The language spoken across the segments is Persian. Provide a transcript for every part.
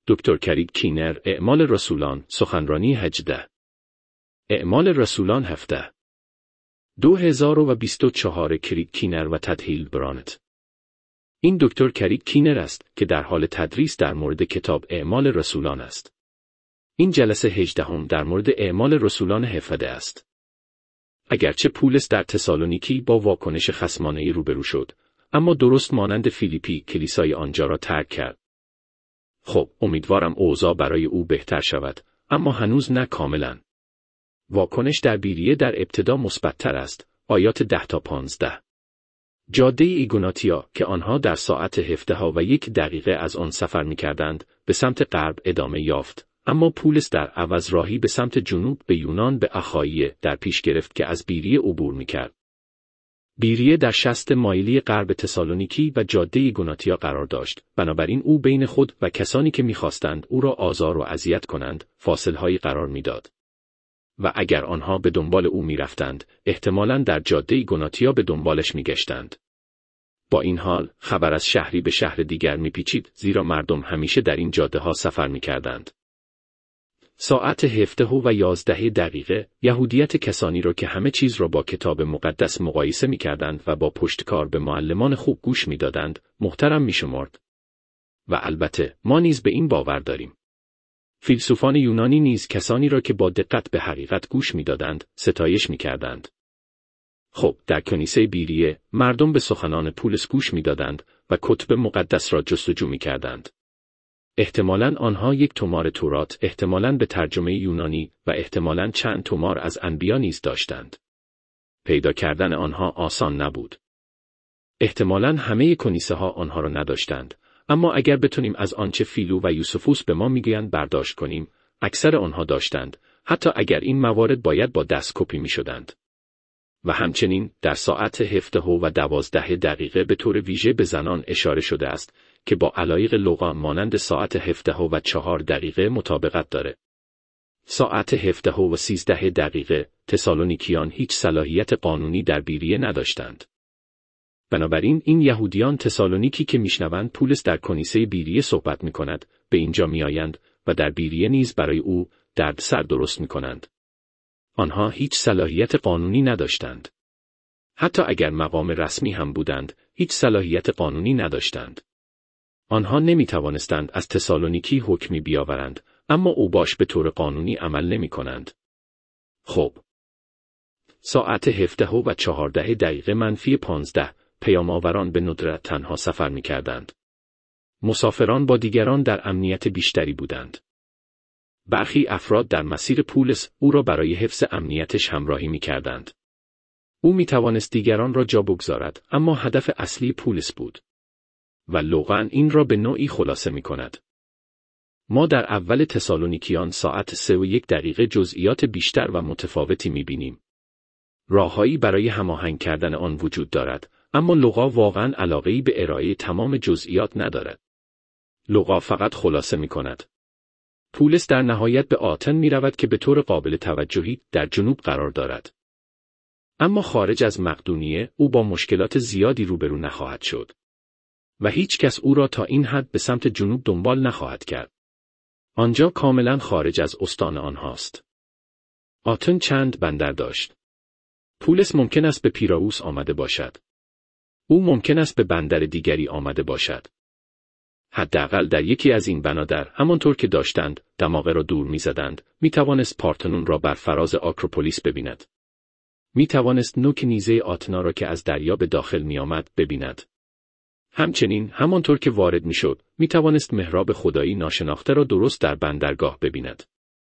دکتر کریگ کینر، اعمال رسولان، سخنرانی 18. اعمال رسولان 17. 2024 کریگ کینر و تد هیلدبرانت. این دکتر کریگ کینر است که در حال تدریس در مورد کتاب اعمال رسولان است. این جلسه 18 در مورد اعمال رسولان 17 است. اگرچه پولس در تسالونیکی با واکنش خصمانه‌ای روبرو شد، اما درست مانند فیلیپی کلیسای آنجا را ترک کرد. خب، امیدوارم اوضاع برای او بهتر شود، اما هنوز نه کاملا. واکنش در بیریه در ابتدا مثبت‌تر است. آیات 10 تا 15. جاده ایگوناتیا که آنها در ساعت 17 و 1 دقیقه از آن سفر می‌کردند، به سمت غرب ادامه یافت، اما پولس در عوض راهی به سمت جنوب به یونان به اخائیه در پیش گرفت که از بیریه عبور می‌کرد. بیریه در 60 مایلی غرب تسالونیکی و جاده ایگوناتیا قرار داشت، بنابراین او بین خود و کسانی که می‌خواستند او را آزار و اذیت کنند، فاصله‌هایی قرار می‌داد. و اگر آنها به دنبال او می‌رفتند، احتمالاً در جاده ایگوناتیا به دنبالش می‌گشتند. با این حال، خبر از شهری به شهر دیگر می‌پیچید، زیرا مردم همیشه در این جاده‌ها سفر می‌کردند. ساعت 17 و 11 دقیقه، یهودیت کسانی را که همه چیز را با کتاب مقدس مقایسه می‌کردند و با پشتکار به معلمان خوب گوش می‌دادند، محترم می‌شمرد. و البته، ما نیز به این باور داریم. فیلسوفان یونانی نیز کسانی را که با دقت به حقیقت گوش می‌دادند، ستایش می‌کردند. خب، در کنیسه بیریه، مردم به سخنان پولس گوش می‌دادند و کتب مقدس را جستجو می‌کردند. احتمالاً آنها یک تومار تورات، احتمالاً به ترجمه یونانی و احتمالاً چند تومار از انبیا نیز داشتند. پیدا کردن آنها آسان نبود. احتمالاً همه کنیسه‌ها آنها را نداشتند، اما اگر بتونیم از آنچه فیلو و یوسفوس به ما میگویند برداشت کنیم، اکثر آنها داشتند، حتی اگر این موارد باید با دست کپی میشدند. و همچنین در ساعت 17 و 12 دقیقه به طور ویژه به زنان اشاره شده است که با علایق لوقا مانند ساعت 17 و 4 دقیقه مطابقت داره. ساعت 17 و 13 دقیقه، تسالونیکیان هیچ صلاحیت قانونی در بیریه نداشتند. بنابراین این یهودیان تسالونیکی که میشنوند پولس در کنیسه بیریه صحبت میکند، به اینجا میآیند و در بیریه نیز برای او دردسر درست میکنند. آنها هیچ صلاحیت قانونی نداشتند. حتی اگر مقام رسمی هم بودند، هیچ صلاحیت قانونی نداشتند. آنها نمیتوانستند از تسالونیکی حکمی بیاورند، اما اوباش به طور قانونی عمل نمی کنند. خب. ساعت 17 و 14 دقیقه منفی 15، پیام‌آوران به ندرت تنها سفر می کردند. مسافران با دیگران در امنیت بیشتری بودند. برخی افراد در مسیر پولس او را برای حفظ امنیتش همراهی می کردند. او می توانست دیگران را جا بگذارد، اما هدف اصلی پولس بود. و لوقا این را به نوعی خلاصه می کند. ما در اول تسالونیکیان ساعت 3 و 1 دقیقه جزئیات بیشتر و متفاوتی می بینیم. راههایی برای هماهنگ کردن آن وجود دارد، اما لوقا واقعاً علاقه‌ای به ارائه تمام جزئیات ندارد. لوقا فقط خلاصه می کند. پولس در نهایت به آتن می رود که به طور قابل توجهی در جنوب قرار دارد. اما خارج از مقدونیه او با مشکلات زیادی روبرو نخواهد شد. و هیچ کس او را تا این حد به سمت جنوب دنبال نخواهد کرد. آنجا کاملا خارج از استان آنهاست. آتن چند بندر داشت. پولس ممکن است به پیراوس آمده باشد. او ممکن است به بندر دیگری آمده باشد. حداقل در یکی از این بنادر، همانطور که داشتند دماغه را دور می‌زدند، می‌توانست پارتنون را بر فراز آکروپولیس ببیند. می‌توانست نوک نیزه آتنا را که از دریا به داخل می‌آمد ببیند. همچنین همانطور که وارد می‌شد، می‌توانست محراب خدایی ناشناخته را درست در بندرگاه ببیند.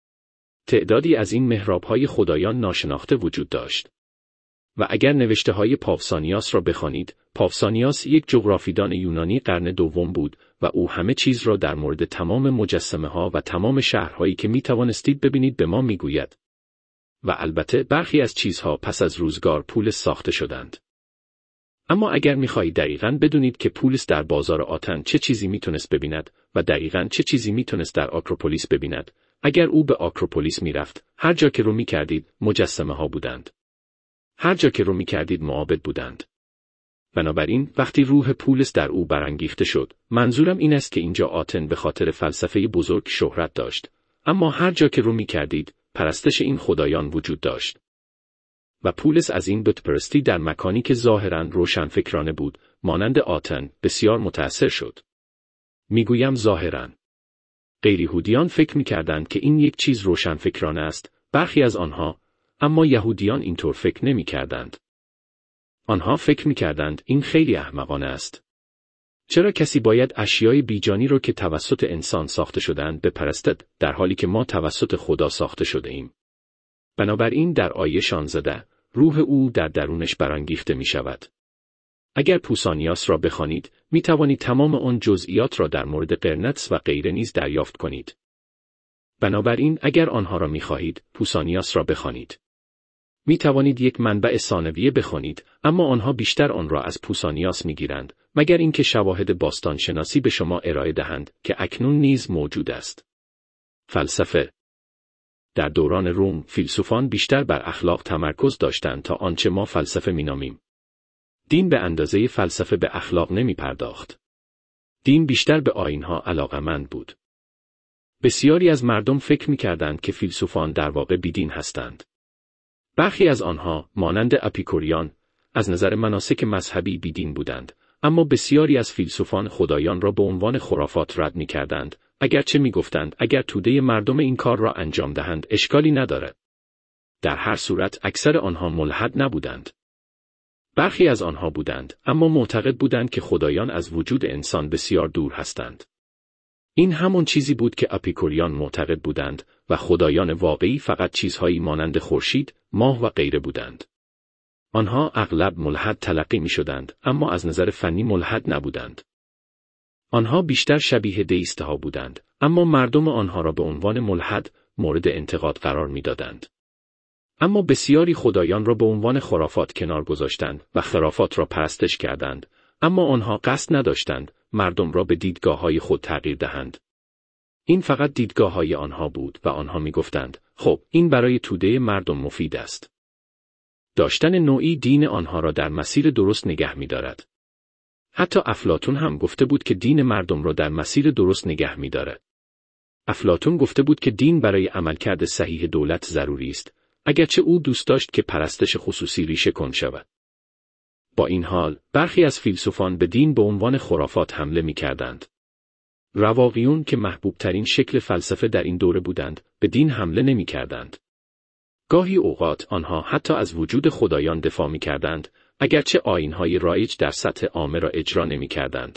تعدادی از این محراب‌های خدایان ناشناخته وجود داشت. و اگر نوشته‌های پاوسانیاس را بخوانید، پاوسانیاس یک جغرافیدان یونانی قرن دوم بود و او همه چیز را در مورد تمام مجسمه‌ها و تمام شهرهایی که می‌توانستید ببینید به ما می‌گوید. و البته برخی از چیزها پس از روزگار پولس ساخته شدند. اما اگر می‌خواهید دقیقاً بدونید که پولس در بازار آتن چه چیزی می‌تونست ببیند و دقیقاً چه چیزی می‌تونست در آکروپولیس ببیند، اگر او به آکروپولیس می‌رفت، هر جا که رو می‌کردید مجسمه‌ها بودند. هر جا که رو می‌کردید معابد بودند. بنابراین وقتی روح پولس در او برانگیخته شد، منظورم این است که اینجا آتن به خاطر فلسفه بزرگ شهرت داشت، اما هر جا که رو می‌کردید، پرستش این خدایان وجود داشت. و پولس از این بتپرستی در مکانی که ظاهراً روشنفکرانه بود، مانند آتن، بسیار متأثر شد. میگویم ظاهراً. غیریهودیان فکر می‌کردند که این یک چیز روشنفکرانه است، برخی از آنها، اما یهودیان اینطور فکر نمی‌کردند. آنها فکر می‌کردند این خیلی احمقانه است. چرا کسی باید اشیای بیجانی رو که توسط انسان ساخته شدند بپرستد، در حالی که ما توسط خدا ساخته شده ایم؟ بنابراین در آیه 16 روح او در درونش برانگیخته می شود. اگر پوسانیاس را بخوانید، می توانید تمام آن جزئیات را در مورد قرنطس و غیره نیز دریافت کنید. بنابراین اگر آنها را می خواهید، پوسانیاس را بخوانید. می توانید یک منبع ثانویه بخوانید، اما آنها بیشتر آن را از پوسانیاس می گیرند، مگر اینکه شواهد باستانشناسی به شما ارائه دهند که اکنون نیز موجود است. فلسفه. در دوران روم، فیلسوفان بیشتر بر اخلاق تمرکز داشتند تا آنچه ما فلسفه مینامیم. دین به اندازه فلسفه به اخلاق نمی پرداخت. دین بیشتر به آیین‌ها علاقه‌مند بود. بسیاری از مردم فکر می‌کردند که فیلسوفان در واقع بیدین هستند. برخی از آنها، مانند اپیکوریان، از نظر مناسک مذهبی بیدین بودند، اما بسیاری از فیلسوفان خدایان را به عنوان خرافات رد می‌کردند، اگرچه می‌گفتند اگر توده مردم این کار را انجام دهند اشکالی ندارد. در هر صورت اکثر آنها ملحد نبودند. برخی از آنها بودند، اما معتقد بودند که خدایان از وجود انسان بسیار دور هستند. این همون چیزی بود که اپیکوریان معتقد بودند و خدایان واقعی فقط چیزهایی مانند خورشید، ماه و غیره بودند. آنها اغلب ملحد تلقی می‌شدند، اما از نظر فنی ملحد نبودند. آنها بیشتر شبیه دئیست‌ها بودند، اما مردم آنها را به عنوان ملحد مورد انتقاد قرار می‌دادند. اما بسیاری خدایان را به عنوان خرافات کنار گذاشتند و خرافات را پرستش کردند، اما آنها قصد نداشتند مردم را به دیدگاه‌های خود تغییر دهند. این فقط دیدگاه‌های آنها بود و آنها می‌گفتند خب این برای توده مردم مفید است. داشتن نوعی دین آنها را در مسیر درست نگه می‌دارد. حتی افلاطون هم گفته بود که دین مردم را در مسیر درست نگه می‌دارد. افلاطون گفته بود که دین برای عملکرد صحیح دولت ضروری است، اگرچه او دوست داشت که پرستش خصوصی ریشه کن شود. با این حال، برخی از فیلسوفان به دین به عنوان خرافات حمله می‌کردند. رواقیون که محبوب ترین شکل فلسفه در این دوره بودند، به دین حمله نمی‌کردند. گاهی اوقات آنها حتی از وجود خدایان دفاع می‌کردند، اگرچه آیین‌های رایج در سطح عامه را اجرا نمی‌کردند.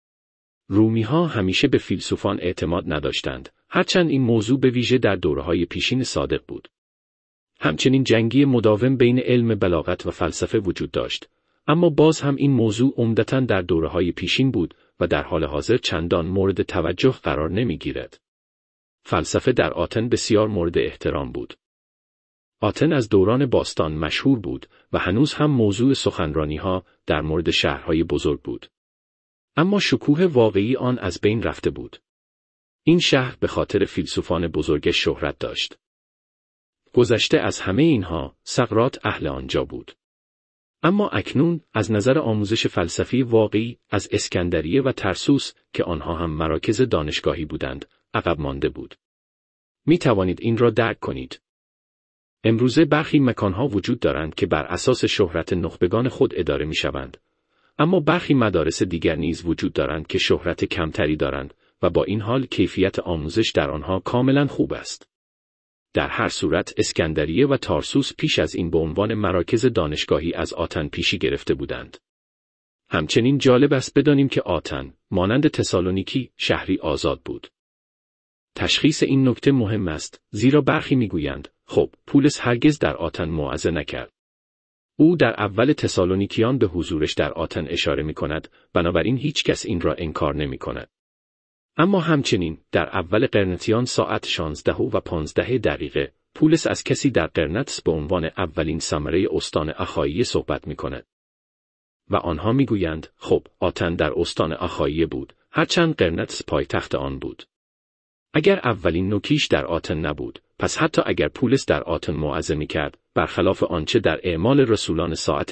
رومی‌ها همیشه به فیلسوفان اعتماد نداشتند، هرچند این موضوع به ویژه در دوره‌های پیشین صادق بود. همچنین جنگی مداوم بین علم بلاغت و فلسفه وجود داشت، اما باز هم این موضوع عمدتاً در دوره‌های پیشین بود و در حال حاضر چندان مورد توجه قرار نمی‌گیرد. فلسفه در آتن بسیار مورد احترام بود. آتن از دوران باستان مشهور بود و هنوز هم موضوع سخنرانی‌ها در مورد شهرهای بزرگ بود. اما شکوه واقعی آن از بین رفته بود. این شهر به خاطر فیلسوفان بزرگش شهرت داشت. گذشته از همه اینها، سقراط اهل آنجا بود. اما اکنون از نظر آموزش فلسفی واقعی از اسکندریه و ترسوس که آنها هم مراکز دانشگاهی بودند، عقب مانده بود. می توانید این را درک کنید. امروزه برخی مکانها وجود دارند که بر اساس شهرت نخبگان خود اداره می شوند. اما برخی مدارس دیگر نیز وجود دارند که شهرت کمتری دارند و با این حال کیفیت آموزش در آنها کاملا خوب است. در هر صورت اسکندریه و تارسوس پیش از این به عنوان مراکز دانشگاهی از آتن پیشی گرفته بودند. همچنین جالب است بدانیم که آتن، مانند تسالونیکی، شهری آزاد بود. تشخیص این نکته مهم است، زیرا برخی میگویند، خب، پولس هرگز در آتن موعظه نکرد. او در اول تسالونیکیان به حضورش در آتن اشاره می‌کند، بنابراین هیچ کس این را انکار نمی‌کند. اما همچنین در اول قرنتیان ساعت 16:15 پولس از کسی در قرنطس به عنوان اولین ثمره استان اخایی صحبت می‌کند. و آنها می‌گویند خب آتن در استان اخایی بود، هرچند قرنطس پایتخت آن بود. اگر اولین نوکیش در آتن نبود، پس حتی اگر پولس در آتن موعظه می‌کرد، برخلاف آنچه در اعمال رسولان ساعت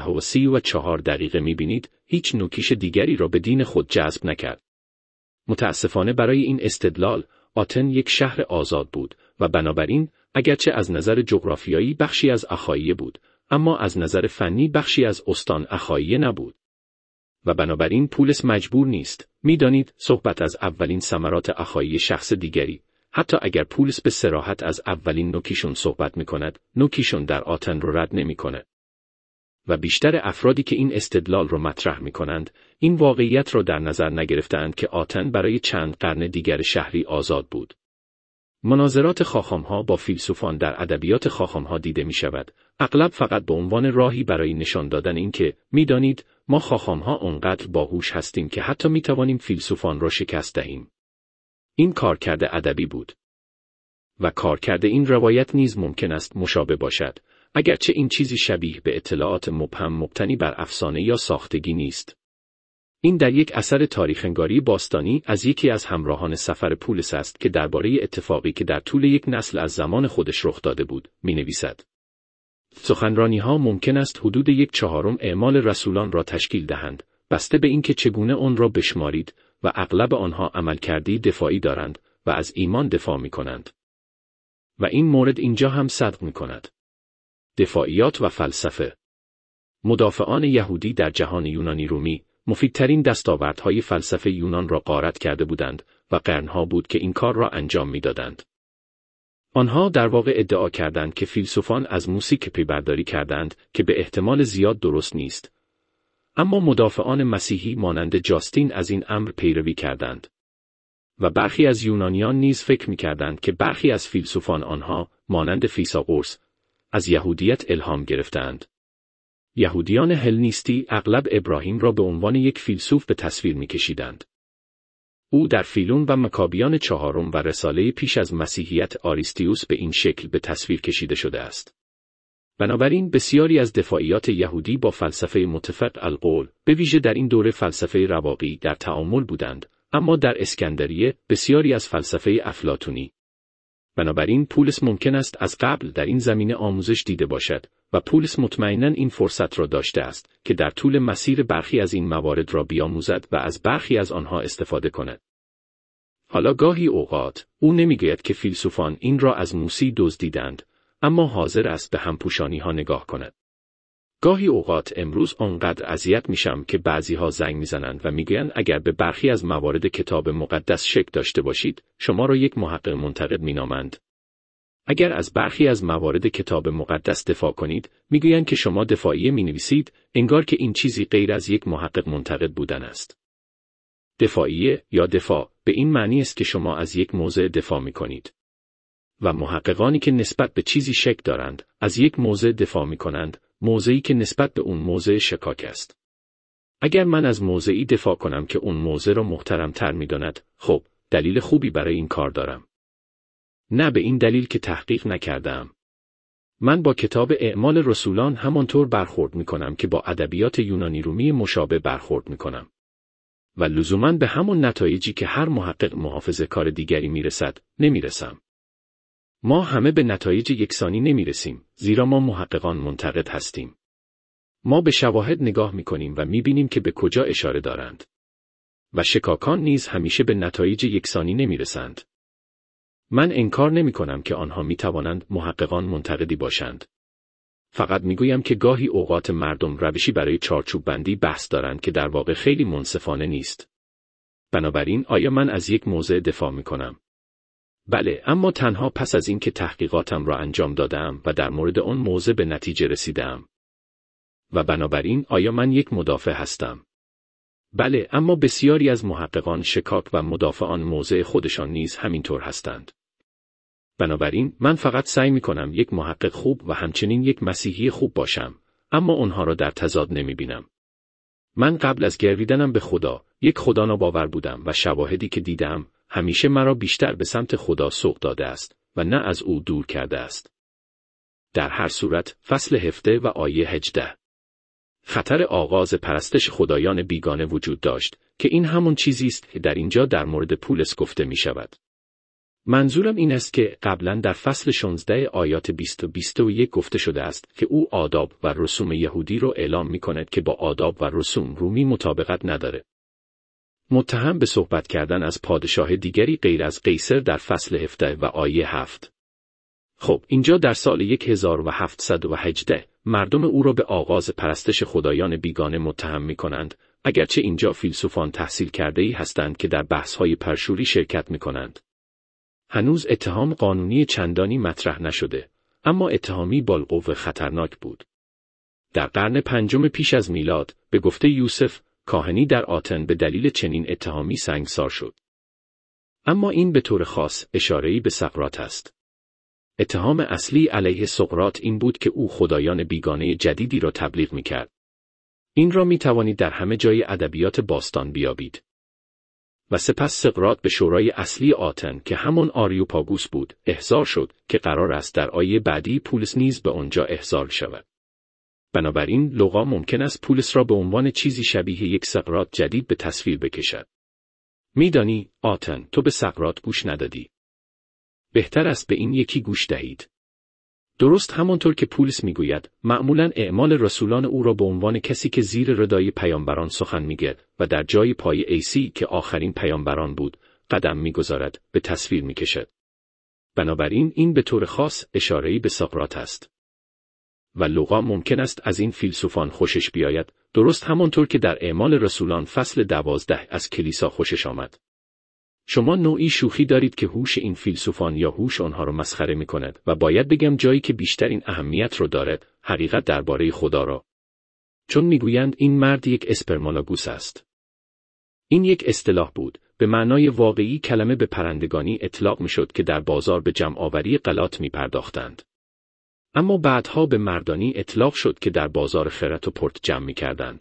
17:34 می‌بینید، هیچ نوکیش دیگری را به دین خود جذب نکرد. متاسفانه برای این استدلال، آتن یک شهر آزاد بود و بنابراین اگرچه از نظر جغرافیایی بخشی از اخائیه بود، اما از نظر فنی بخشی از استان اخائیه نبود. و بنابراین پولس مجبور نیست. می‌دانید صحبت از اولین ثمرات اخائیه شخص دیگری، حتی اگر پولس به صراحت از اولین نوکیشون صحبت می‌کند، نوکیشون در آتن رو رد نمی‌کنه. و بیشتر افرادی که این استدلال رو مطرح می‌کنند، این واقعیت را در نظر نگرفتند که آتن برای چند قرن دیگر شهری آزاد بود. مناظرات خاخام‌ها با فیلسوفان در ادبیات خاخام‌ها دیده می‌شود، اغلب فقط به عنوان راهی برای نشان دادن اینکه می‌دانید ما خاخام‌ها اونقدر باهوش هستیم که حتی می‌توانیم فیلسوفان را شکست دهیم. این کارکرد ادبی بود. و کارکرد این روایت نیز ممکن است مشابه باشد، اگرچه این چیزی شبیه به اطلاعات مبهم مبتنی بر افسانه یا ساختگی نیست. این در یک اثر تاریخ‌نگاری باستانی از یکی از همراهان سفر پولس است که درباره اتفاقی که در طول یک نسل از زمان خودش رخ داده بود، می‌نویسد. سخنرانی‌ها ممکن است حدود 1/4 اعمال رسولان را تشکیل دهند، بسته به اینکه چگونه آن را بشمارید، و اغلب آنها عملکردی دفاعی دارند و از ایمان دفاع می‌کنند. و این مورد اینجا هم صدق می‌کند. دفاعیات و فلسفه. مدافعان یهودی در جهان یونانی رومی مفیدترین دستاوردهای فلسفه یونان را غارت کرده بودند و قرنها بود که این کار را انجام می‌دادند. آنها در واقع ادعا کردند که فیلسوفان از موسیقی پیبرداری کردند که به احتمال زیاد درست نیست. اما مدافعان مسیحی مانند جاستین از این امر پیروی کردند. و برخی از یونانیان نیز فکر می‌کردند که برخی از فیلسوفان آنها، مانند فیثاغورس، از یهودیت الهام گرفتند. یهودیان هلنیستی اغلب ابراهیم را به عنوان یک فیلسوف به تصویر می‌کشیدند. او در فیلون و مکابیان چهارم و رساله پیش از مسیحیت آریستیوس به این شکل به تصویر کشیده شده است. بنابراین بسیاری از دفاعیات یهودی با فلسفه متفق القول، به ویژه در این دوره فلسفه رواقی، در تعامل بودند، اما در اسکندریه بسیاری از فلسفه افلاطونی. بنابراین پولس ممکن است از قبل در این زمینه آموزش دیده باشد و پولس مطمئناً این فرصت را داشته است که در طول مسیر برخی از این موارد را بیاموزد و از برخی از آنها استفاده کند. حالا گاهی اوقات او نمیگوید که فیلسوفان این را از موسی دزدیدند، اما حاضر است به همپوشانی ها نگاه کند. گاهی اوقات امروز آنقدر اذیت میشم که بعضیها زنگ میزنند و میگویند اگر به برخی از موارد کتاب مقدس شک داشته باشید، شما را یک محقق منتقد مینامند. اگر از برخی از موارد کتاب مقدس دفاع کنید، میگویند که شما دفاعیه مینویسید، انگار که این چیزی غیر از یک محقق منتقد بودن است. دفاعیه یا دفاع به این معنی است که شما از یک موضع دفاع میکنید. و محققانی که نسبت به چیزی شک دارند، از یک موضع دفاع میکنند، موضعی که نسبت به اون موضع شکاک است. اگر من از موضعی دفاع کنم که اون موضع را محترم‌تر می‌داند، خب، دلیل خوبی برای این کار دارم. نه به این دلیل که تحقیق نکردم. من با کتاب اعمال رسولان همانطور برخورد می‌کنم که با ادبیات یونانی رومی مشابه برخورد می‌کنم. و لزوماً به همون نتایجی که هر محقق محافظه‌کار دیگری می‌رسد، نمی‌رسم. ما همه به نتایج یکسانی نمی‌رسیم، زیرا ما محققان منتقد هستیم. ما به شواهد نگاه می‌کنیم و می‌بینیم که به کجا اشاره دارند. و شکاکان نیز همیشه به نتایج یکسانی نمی‌رسند. من انکار نمی‌کنم که آنها می‌توانند محققان منتقدی باشند. فقط می‌گویم که گاهی اوقات مردم روشی برای چارچوب بندی بحث دارند که در واقع خیلی منصفانه نیست. بنابراین آیا من از یک موضع دفاع می‌کنم؟ بله، اما تنها پس از اینکه تحقیقاتم را انجام دادم و در مورد آن موضع به نتیجه رسیدم. و بنابراین آیا من یک مدافع هستم؟ بله، اما بسیاری از محققان شکاک و مدافعان موضع خودشان نیز همینطور هستند. بنابراین من فقط سعی می‌کنم یک محقق خوب و همچنین یک مسیحی خوب باشم، اما آنها را در تضاد نمی‌بینم. من قبل از گرویدنم به خدا، یک خدا ناباور بودم و شواهدی که دیدم همیشه مرا بیشتر به سمت خدا سوق داده است و نه از او دور کرده است. در هر صورت، فصل 17 و آیه 18. خطر آغاز پرستش خدایان بیگانه وجود داشت که این همون چیزی است که در اینجا در مورد پولس گفته می شود. منظورم این است که قبلا در فصل 16 آیات 20 و 21 گفته شده است که او آداب و رسوم یهودی رو اعلام می کند که با آداب و رسوم رومی مطابقت نداره. متهم به صحبت کردن از پادشاه دیگری غیر از قیصر در فصل 17 و آیه 7. خب اینجا در سال 1718 مردم او را به آغاز پرستش خدایان بیگانه متهم می کنند، اگرچه اینجا فیلسوفان تحصیل کرده‌ای هستند که در بحث‌های پرشوری شرکت می کنند. هنوز اتهام قانونی چندانی مطرح نشده، اما اتهامی بالقوه خطرناک بود. در قرن پنجم پیش از میلاد، به گفته یوسف، کاهنی در آتن به دلیل چنین اتهامی سنگسار شد. اما این به طور خاص اشاره‌ای به سقراط است. اتهام اصلی علیه سقراط این بود که او خدایان بیگانه جدیدی را تبلیغ می‌کرد. این را می‌توانید در همه جای ادبیات باستان بیابید. و سپس سقراط به شورای اصلی آتن که همان آریوپاگوس بود، احضار شد که قرار است در آیه بعدی پولس نیز به آنجا احضار شود. بنابراین لوقا ممکن است پولس را به عنوان چیزی شبیه یک سقراط جدید به تصویر بکشد. میدانی، آتن، تو به سقراط گوش ندادی. بهتر است به این یکی گوش دهید. درست همانطور که پولس میگوید، معمولاً اعمال رسولان او را به عنوان کسی که زیر ردای پیامبران سخن میگه و در جای پای عیسی که آخرین پیامبران بود، قدم میگذارد، به تصویر میکشد. بنابراین این به طور خاص اشاره‌ای به سقراط است. و لوقا ممکن است از این فیلسوفان خوشش بیاید، درست همانطور که در اعمال رسولان فصل 12 از کلیسا خوشش آمد. شما نوعی شوخی دارید که هوش این فیلسوفان یا هوش آنها را مسخره می کند و باید بگم جایی که بیشترین اهمیت را دارد، حقیقت درباره خدا را. چون میگویند این مرد یک اسپرمالاگوس است. این یک اصطلاح بود، به معنای واقعی کلمه به پرندگانی اطلاق می شد که در بازار به جمع آوری غلات می پرداختند. اما بعدها به مردانی اطلاق شد که در بازار خرت و پرت جمع می کردند.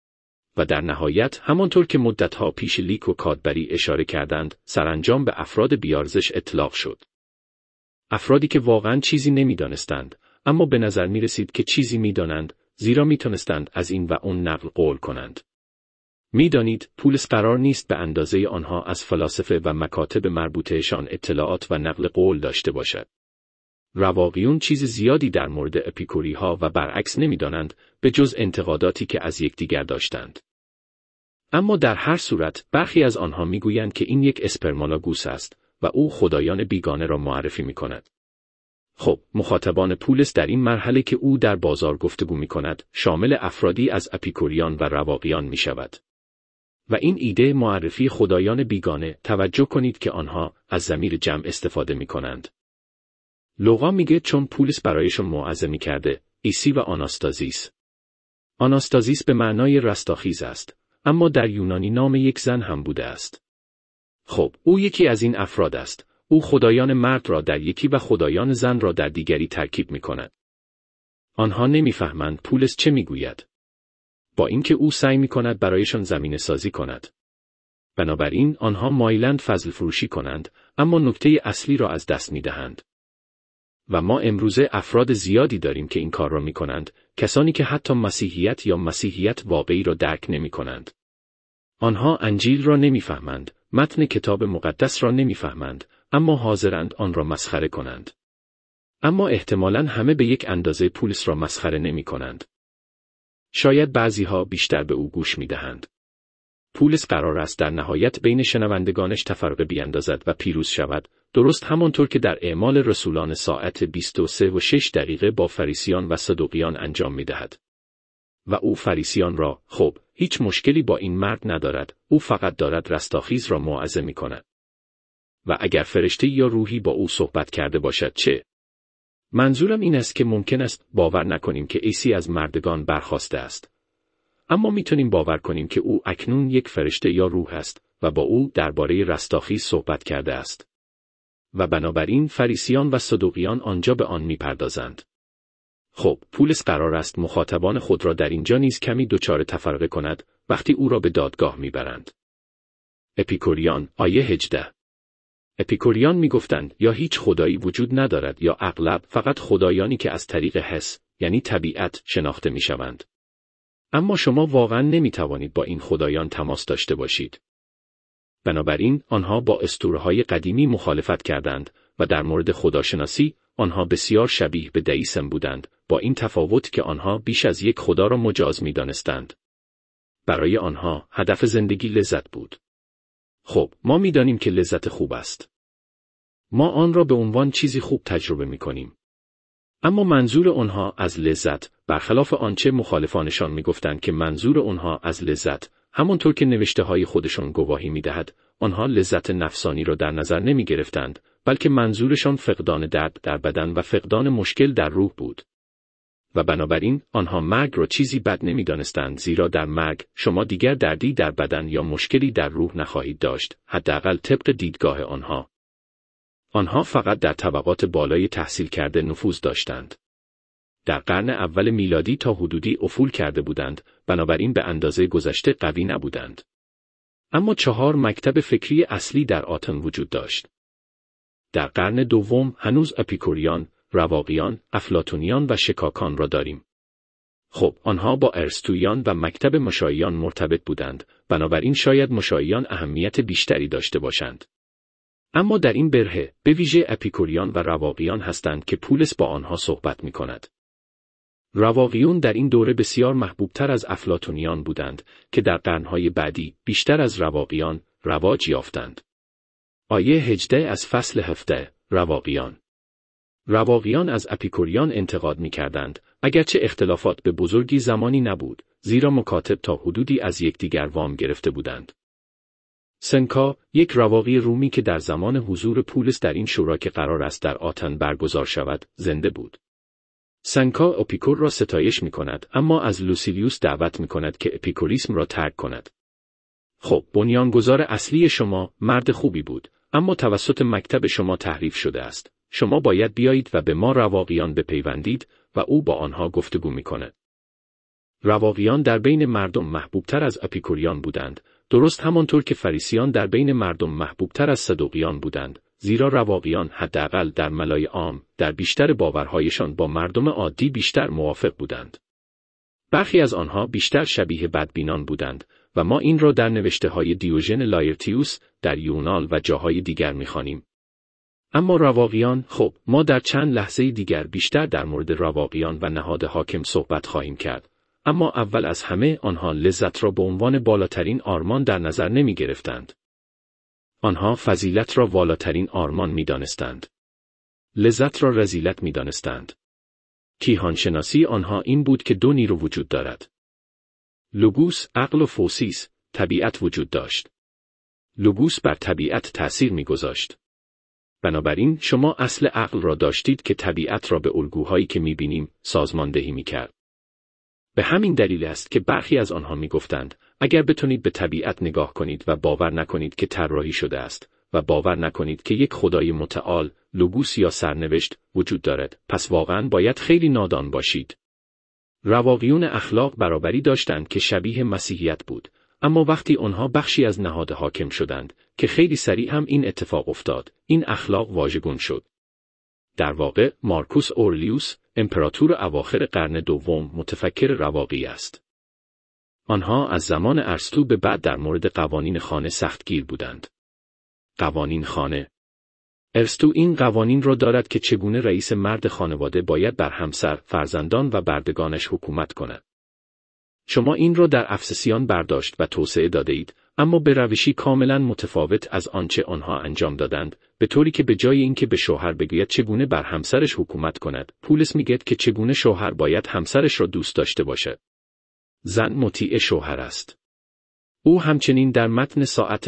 و در نهایت همانطور که مدتها پیش لیک و کادبری اشاره کردند، سرانجام به افراد بیارزش اطلاق شد. افرادی که واقعاً چیزی نمی‌دانستند، اما به نظر می‌رسید که چیزی می‌دانند، زیرا می‌توانستند از این و اون نقل قول کنند. می‌دانید، پولس قرار نیست به اندازه آنها از فلاسفه و مکاتب مربوطهشان اطلاعات و نقل قول داشته باشد. رواقیون چیز زیادی در مورد اپیکوری‌ها و برعکس نمی‌دانند، به جز انتقاداتی که از یکدیگر داشتند. اما در هر صورت برخی از آنها میگویند که این یک اسپرمالاگوس است و او خدایان بیگانه را معرفی میکند. خب، مخاطبان پولس در این مرحله که او در بازار گفتگو میکند، شامل افرادی از اپیکوریان و رواقیان میشود. و این ایده معرفی خدایان بیگانه، توجه کنید که آنها از ضمیر جمع استفاده میکنند. لوقا میگه چون پولس برایشون موعظه میکرده، عیسی و آناستازیس. آناستازیس به معنای رستاخیز است، اما در یونانی نام یک زن هم بوده است. خب، او یکی از این افراد است. او خدایان مرد را در یکی و خدایان زن را در دیگری ترکیب می کند. آنها نمیفهمند پولس چه میگوید. با اینکه او سعی می کند برایشان زمینه سازی کند. بنابراین آنها مایلند فضل فروشی کنند، اما نکته اصلی را از دست می دهند. و ما امروزه افراد زیادی داریم که این کار را می کنند، کسانی که حتی مسیحیت یا مسیحیت واقعی را درک نمی کنند. آنها انجیل را نمیفهمند، متن کتاب مقدس را نمیفهمند، اما حاضرند آن را مسخره کنند. اما احتمالاً همه به یک اندازه پولس را مسخره نمی کنند. شاید بعضیها بیشتر به او گوش می دهند. پولس قرار است در نهایت بین شنوندگانش تفرقه بیاندازد و پیروز شود، درست همانطور که در اعمال رسولان ساعت 23:06 با فریسیان و صدوقیان انجام می دهد. و او فریسیان را، خب، هیچ مشکلی با این مرد ندارد، او فقط دارد رستاخیز را موعظه می کند. و اگر فرشته یا روحی با او صحبت کرده باشد چه؟ منظورم این است که ممکن است باور نکنیم که عیسی از مردگان برخاسته است. اما میتونیم باور کنیم که او اکنون یک فرشته یا روح است و با او درباره رستاخیز صحبت کرده است. و بنابراین فریسیان و صدوقیان آنجا به آن میپردازند. خب، پولس قرار است مخاطبان خود را در اینجا نیز کمی دچار تفرقه کند وقتی او را به دادگاه میبرند. اپیکوریان، آیه 18. اپیکوریان میگفتند یا هیچ خدایی وجود ندارد یا اغلب فقط خدایانی که از طریق حس، یعنی طبیعت، شناخته میشوند. اما شما واقعا نمیتوانید با این خدایان تماس داشته باشید. بنابراین آنها با اسطوره‌های قدیمی مخالفت کردند و در مورد خداشناسی آنها بسیار شبیه به دئیسم بودند، با این تفاوت که آنها بیش از یک خدا را مجاز می‌دانستند. برای آنها هدف زندگی لذت بود. خب، ما می‌دانیم که لذت خوب است. ما آن را به عنوان چیزی خوب تجربه می‌کنیم. اما منظور آنها از لذت، برخلاف آنچه مخالفانشان می‌گفتند که منظور آنها از لذت، همانطور که نوشته‌های خودشان گواهی می‌دهد، آنها لذت نفسانی را در نظر نمی‌گرفتند، بلکه منظورشان فقدان درد در بدن و فقدان مشکل در روح بود. و بنابراین آنها مرگ را چیزی بد نمی‌دانستند، زیرا در مرگ شما دیگر دردی در بدن یا مشکلی در روح نخواهید داشت، حداقل طبق دیدگاه آنها. آنها فقط در طبقات بالای تحصیل کرده نفوذ داشتند. در قرن اول میلادی تا حدودی افول کرده بودند، بنابراین به اندازه گذشته قوی نبودند. اما 4 مکتب فکری اصلی در آتن وجود داشت. در قرن دوم هنوز اپیکوریان، رواقیان، افلاطونیان و شکاکان را داریم. خب، آنها با ارسطویان و مکتب مشاییان مرتبط بودند، بنابراین شاید مشاییان اهمیت بیشتری داشته باشند. اما در این برهه، به ویژه اپیکوریان و رواقیان هستند که پولس با آنها صحبت می کند. رواقیون در این دوره بسیار محبوبتر از افلاطونیان بودند که در قرنهای بعدی بیشتر از رواقیان رواج یافتند. آیه 18 از فصل 17 رواقیان. رواقیان از اپیکوریان انتقاد می کردند، اگرچه اختلافات به بزرگی زمانی نبود، زیرا مکاتب تا حدودی از یکدیگر وام گرفته بودند. سنکا، یک رواقی رومی که در زمان حضور پولس در این شورا که قرار است در آتن برگزار شود، زنده بود. سنکا اپیکور را ستایش می کند، اما از لوسیلیوس دعوت می کند که اپیکوریسم را ترک کند. خب، بنیانگذار اصلی شما مرد خوبی بود، اما توسط مکتب شما تحریف شده است. شما باید بیایید و به ما رواقیان بپیوندید و او با آنها گفتگو می کند. رواقیان در بین مردم محبوبتر از اپیکوریان بودند، درست همانطور که فریسیان در بین مردم محبوبتر از صدوقیان بودند، زیرا رواقیان حداقل در ملای عام در بیشتر باورهایشان با مردم عادی بیشتر موافق بودند. برخی از آنها بیشتر شبیه بدبینان بودند و ما این را در نوشته‌های دیوژن لایرتیوس در یونان و جاهای دیگر می‌خوانیم. اما رواقیان، خب، ما در چند لحظه دیگر بیشتر در مورد رواقیان و نهاد حاکم صحبت خواهیم کرد. اما اول از همه آنها لذت را به عنوان بالاترین آرمان در نظر نمی گرفتند. آنها فضیلت را والاترین آرمان می دانستند. لذت را رذیلت می دانستند. کیهانشناسی آنها این بود که 2 نیرو وجود دارد. لوگوس، عقل و فوسیس، طبیعت وجود داشت. لوگوس بر طبیعت تأثیر می گذاشت. بنابراین شما اصل عقل را داشتید که طبیعت را به الگوهایی که می بینیم سازماندهی می کرد. به همین دلیل است که برخی از آنها می گفتند، اگر بتونید به طبیعت نگاه کنید و باور نکنید که طراحی شده است و باور نکنید که یک خدای متعال، لوگوس یا سرنوشت وجود دارد، پس واقعاً باید خیلی نادان باشید. رواقیون اخلاق برابری داشتند که شبیه مسیحیت بود، اما وقتی آنها بخشی از نهاد حاکم شدند، که خیلی سریع هم این اتفاق افتاد، این اخلاق واژگون شد. در واقع مارکوس اورلیوس، امپراتور اواخر قرن دوم، متفکر رواقی است. آنها از زمان ارسطو به بعد در مورد قوانین خانه سختگیر بودند. قوانین خانه. ارسطو این قوانین را دارد که چگونه رئیس مرد خانواده باید بر همسر، فرزندان و بردگانش حکومت کند. شما این را در افسسیان برداشت و توسعه داده اید، اما به روشی کاملا متفاوت از آنچه آنها انجام دادند، به طوری که به جای اینکه به شوهر بگوید چگونه بر همسرش حکومت کند، پولس میگوید که چگونه شوهر باید همسرش را دوست داشته باشد. زن مطیع شوهر است. او همچنین در متن ساعت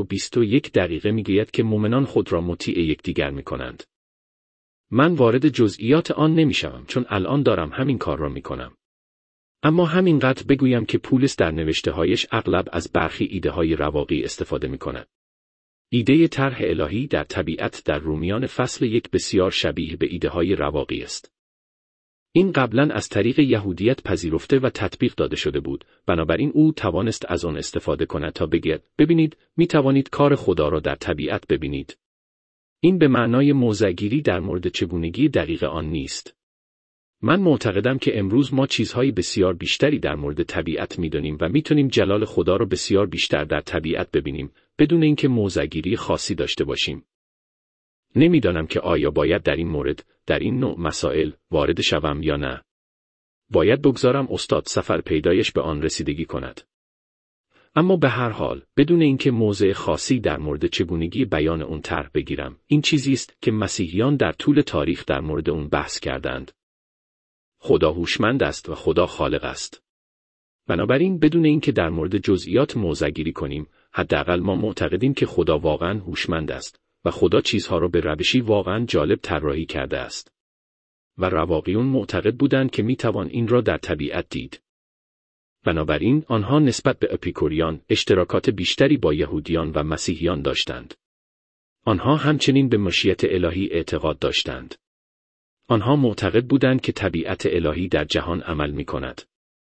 5:21 میگوید که مؤمنان خود را مطیع یکدیگر میکنند. من وارد جزئیات آن نمیشم چون الان دارم همین کار را میکنم. اما همینقدر بگویم که پولس در نوشته‌هایش اغلب از برخی ایده‌های رواقی استفاده می‌کند. ایده طرح الهی در طبیعت در رومیان فصل 1 بسیار شبیه به ایده‌های رواقی است. این قبلاً از طریق یهودیت پذیرفته و تطبیق داده شده بود، بنابراین او توانست از آن استفاده کند تا بگوید: ببینید، می‌توانید کار خدا را در طبیعت ببینید. این به معنای موضع‌گیری در مورد چگونگی دقیق آن نیست. من معتقدم که امروز ما چیزهای بسیار بیشتری در مورد طبیعت می‌دانیم و می‌تونیم جلال خدا را بسیار بیشتر در طبیعت ببینیم بدون اینکه موضع‌گیری خاصی داشته باشیم. نمی‌دانم که آیا باید در این مورد، در این نوع مسائل وارد شوم یا نه. باید بگذارم استاد سفر پیدایش به آن رسیدگی کند. اما به هر حال، بدون اینکه موضع خاصی در مورد چگونگی بیان اون طرح بگیرم، این چیزی است که مسیحیان در طول تاریخ در مورد اون بحث کردند. خدا هوشمند است و خدا خالق است. بنابراین بدون اینکه در مورد جزئیات موضع‌گیری کنیم، حداقل ما معتقدیم که خدا واقعاً هوشمند است و خدا چیزها را به روشی واقعاً جالب طراحی کرده است. و رواقیون معتقد بودند که میتوان این را در طبیعت دید. بنابراین آنها نسبت به اپیکوریان اشتراکات بیشتری با یهودیان و مسیحیان داشتند. آنها همچنین به مشیت الهی اعتقاد داشتند. آنها معتقد بودند که طبیعت الهی در جهان عمل می کند.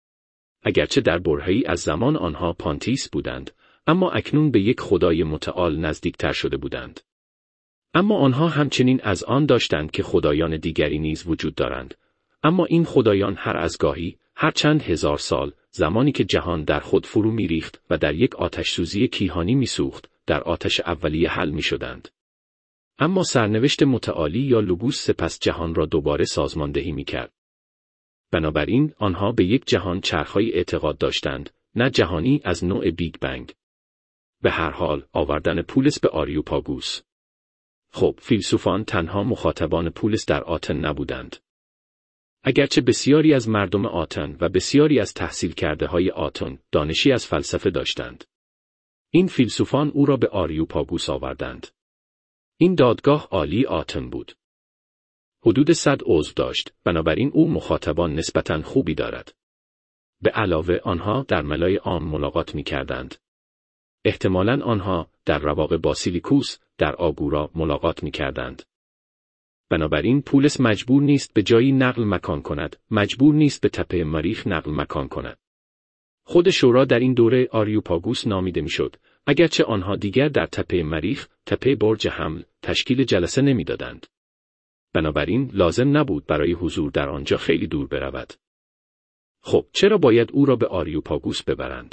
اگرچه در برهه‌ای از زمان آنها پانتیست بودند، اما اکنون به یک خدای متعال نزدیکتر شده بودند. اما آنها همچنین از آن داشتند که خدایان دیگری نیز وجود دارند. اما این خدایان هر از گاهی، هر چند هزار سال، زمانی که جهان در خود فرو می‌ریخت و در یک آتش‌سوزی کیهانی می‌سوخت، در آتش اولیه حل می‌شدند. اما سرنوشت متعالی یا لوگوس سپس جهان را دوباره سازماندهی می‌کرد. بنابراین آنها به یک جهان چرخ‌های اعتقاد داشتند، نه جهانی از نوع بیگ بنگ. به هر حال، آوردن پولس به آریوپاگوس. خب، فیلسوفان تنها مخاطبان پولس در آتن نبودند. اگرچه بسیاری از مردم آتن و بسیاری از تحصیل کرده های آتن دانشی از فلسفه داشتند. این فیلسوفان او را به آریوپاگوس آوردند. این دادگاه عالی آتن بود. حدود 100 عضو داشت، بنابراین او مخاطبان نسبتاً خوبی دارد. به علاوه آنها در ملای عام ملاقات می کردند. احتمالاً آنها در رواق باسیلیکوس در آگورا ملاقات می کردند. بنابراین پولس مجبور نیست به جایی نقل مکان کند، مجبور نیست به تپه مریخ نقل مکان کند. خود شورا در این دوره آریوپاگوس نامیده میشد، اگرچه آنها دیگر در تپه مریخ، تپه برج حمل، تشکیل جلسه نمیدادند. بنابراین لازم نبود برای حضور در آنجا خیلی دور برود. خب چرا باید او را به آریوپاگوس ببرند؟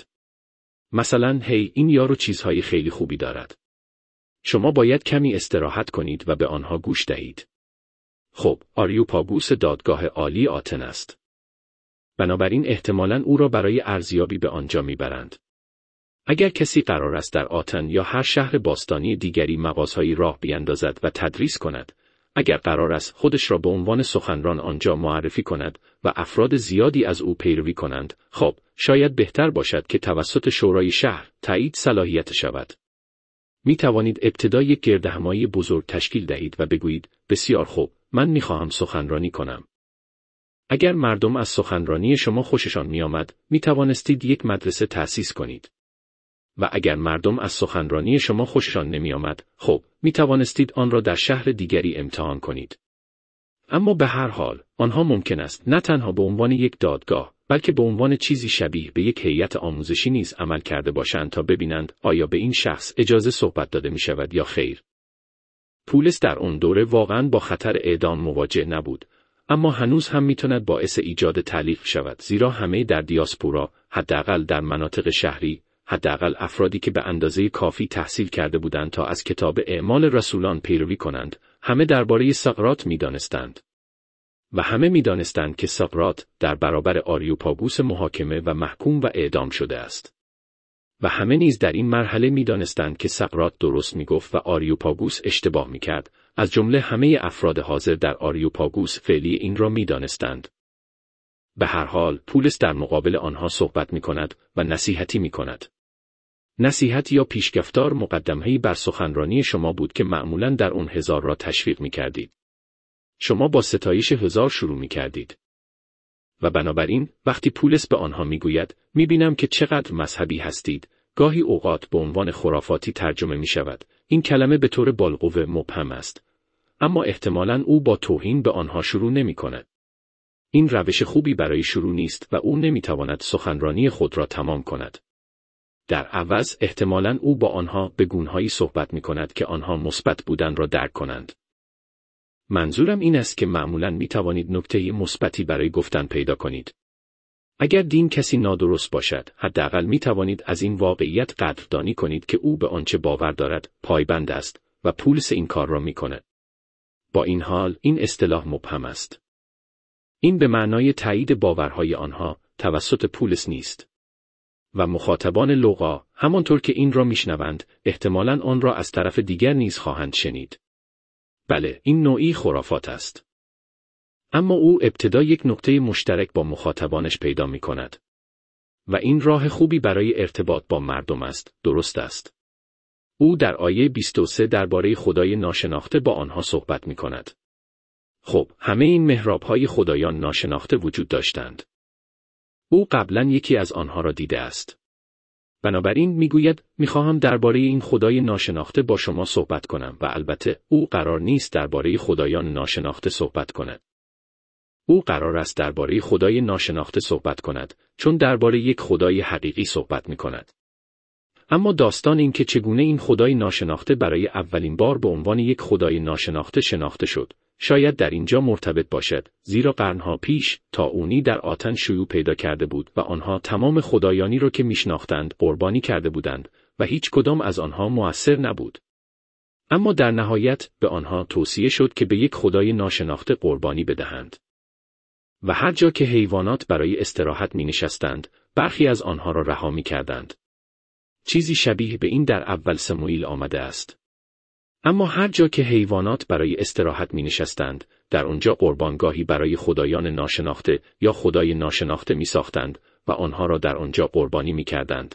مثلا این یارو چیزهای خیلی خوبی دارد. شما باید کمی استراحت کنید و به آنها گوش دهید. خب، آریوپاگوس دادگاه عالی آتن است. بنابراین احتمالاً او را برای ارزیابی به آنجا میبرند. اگر کسی قرار است در آتن یا هر شهر باستانی دیگری مغازهایی راه بیندازد و تدریس کند، اگر قرار است خودش را به عنوان سخنران آنجا معرفی کند و افراد زیادی از او پیروی کنند، خب، شاید بهتر باشد که توسط شورای شهر تایید صلاحیت شود. می توانید ابتدا یک گردهمایی بزرگ تشکیل دهید و بگویید بسیار خوب، من می خواهم سخنرانی کنم. اگر مردم از سخنرانی شما خوششان می آمد، می توانستید یک مدرسه تأسیس کنید. و اگر مردم از سخنرانی شما خوششان نمی آمد، خب، می توانستید آن را در شهر دیگری امتحان کنید. اما به هر حال، آنها ممکن است نه تنها به عنوان یک دادگاه، بلکه به عنوان چیزی شبیه به یک هیئت آموزشی نیز عمل کرده باشند تا ببینند آیا به این شخص اجازه صحبت داده می شود یا خیر. پولس در اون دوره واقعاً با خطر اعدام مواجه نبود، اما هنوز هم میتواند باعث ایجاد تعلیق شود، زیرا همه در دیاسپورا، حداقل در مناطق شهری، حداقل افرادی که به اندازه کافی تحصیل کرده بودند تا از کتاب اعمال رسولان پیروی کنند، همه درباره سقراط میدانستند. و همه میدانستند که سقراط در برابر آریوپاگوس محاکمه و محکوم و اعدام شده است. و همه نیز در این مرحله میدانستند که سقراط درست میگفت و آریوپاگوس اشتباه میکرد، از جمله همه افراد حاضر در آریوپاگوس فعلی این را میدانستند. به هر حال پولس در مقابل آنها صحبت میکند و نصیحتی میکند. نصیحت یا پیشگفتار مقدمه‌ای بر سخنرانی شما بود که معمولاً در اون 1000 را تشویق میکردید. شما با ستایش 1000 شروع میکردید. و بنابراین وقتی پولس به آنها میگوید میبینم که چقدر مذهبی هستید، گاهی اوقات به عنوان خرافاتی ترجمه میشود. این کلمه به طور بالقوه مبهم است. اما احتمالاً او با توهین به آنها شروع نمیکند. این روش خوبی برای شروع نیست و او نمیتواند سخنرانی خود را تمام کند. در عوض احتمالاً او با آنها به گونه‌هایی صحبت میکند که آنها مثبت بودن را درک کنند. منظورم این است که معمولاً می توانید نکته مثبتی برای گفتن پیدا کنید. اگر دین کسی نادرست باشد، حداقل می توانید از این واقعیت قدردانی کنید که او به آنچه باور دارد پایبند است و پولس این کار را می کند. با این حال، این اصطلاح مبهم است. این به معنای تایید باورهای آنها توسط پولس نیست. و مخاطبان لوقا، همانطور که این را میشنوند، احتمالاً آن را از طرف دیگر نیز خواهند شنید. بله، این نوعی خرافات است. اما او ابتدا یک نقطه مشترک با مخاطبانش پیدا می کند. و این راه خوبی برای ارتباط با مردم است، درست است. او در آیه 23 درباره خدای ناشناخته با آنها صحبت می کند. خب، همه این محراب‌های خدایان ناشناخته وجود داشتند. او قبلا یکی از آنها را دیده است. بنابراین میگوید میخواهم درباره این خدای ناشناخته با شما صحبت کنم و البته او قرار نیست درباره خدایان ناشناخته صحبت کند. او قرار است درباره خدای ناشناخته صحبت کند چون درباره یک خدای حقیقی صحبت میکند. اما داستان این که چگونه این خدای ناشناخته برای اولین بار به عنوان یک خدای ناشناخته شناخته شد، شاید در اینجا مرتبط باشد، زیرا قرنها پیش طاعونی در آتن شیوع پیدا کرده بود و آنها تمام خدایانی را که میشناختند قربانی کرده بودند و هیچ کدام از آنها مؤثر نبود. اما در نهایت به آنها توصیه شد که به یک خدای ناشناخته قربانی بدهند. و هر جا که حیوانات برای استراحت مینشستند، برخی از آنها را رها میکردند. چیزی شبیه به این در اول سموئیل آمده است. اما هر جا که حیوانات برای استراحت می نشستند، در آنجا قربانگاهی برای خدایان ناشناخته یا خدای ناشناخته می ساختند و آنها را در آنجا قربانی می کردند.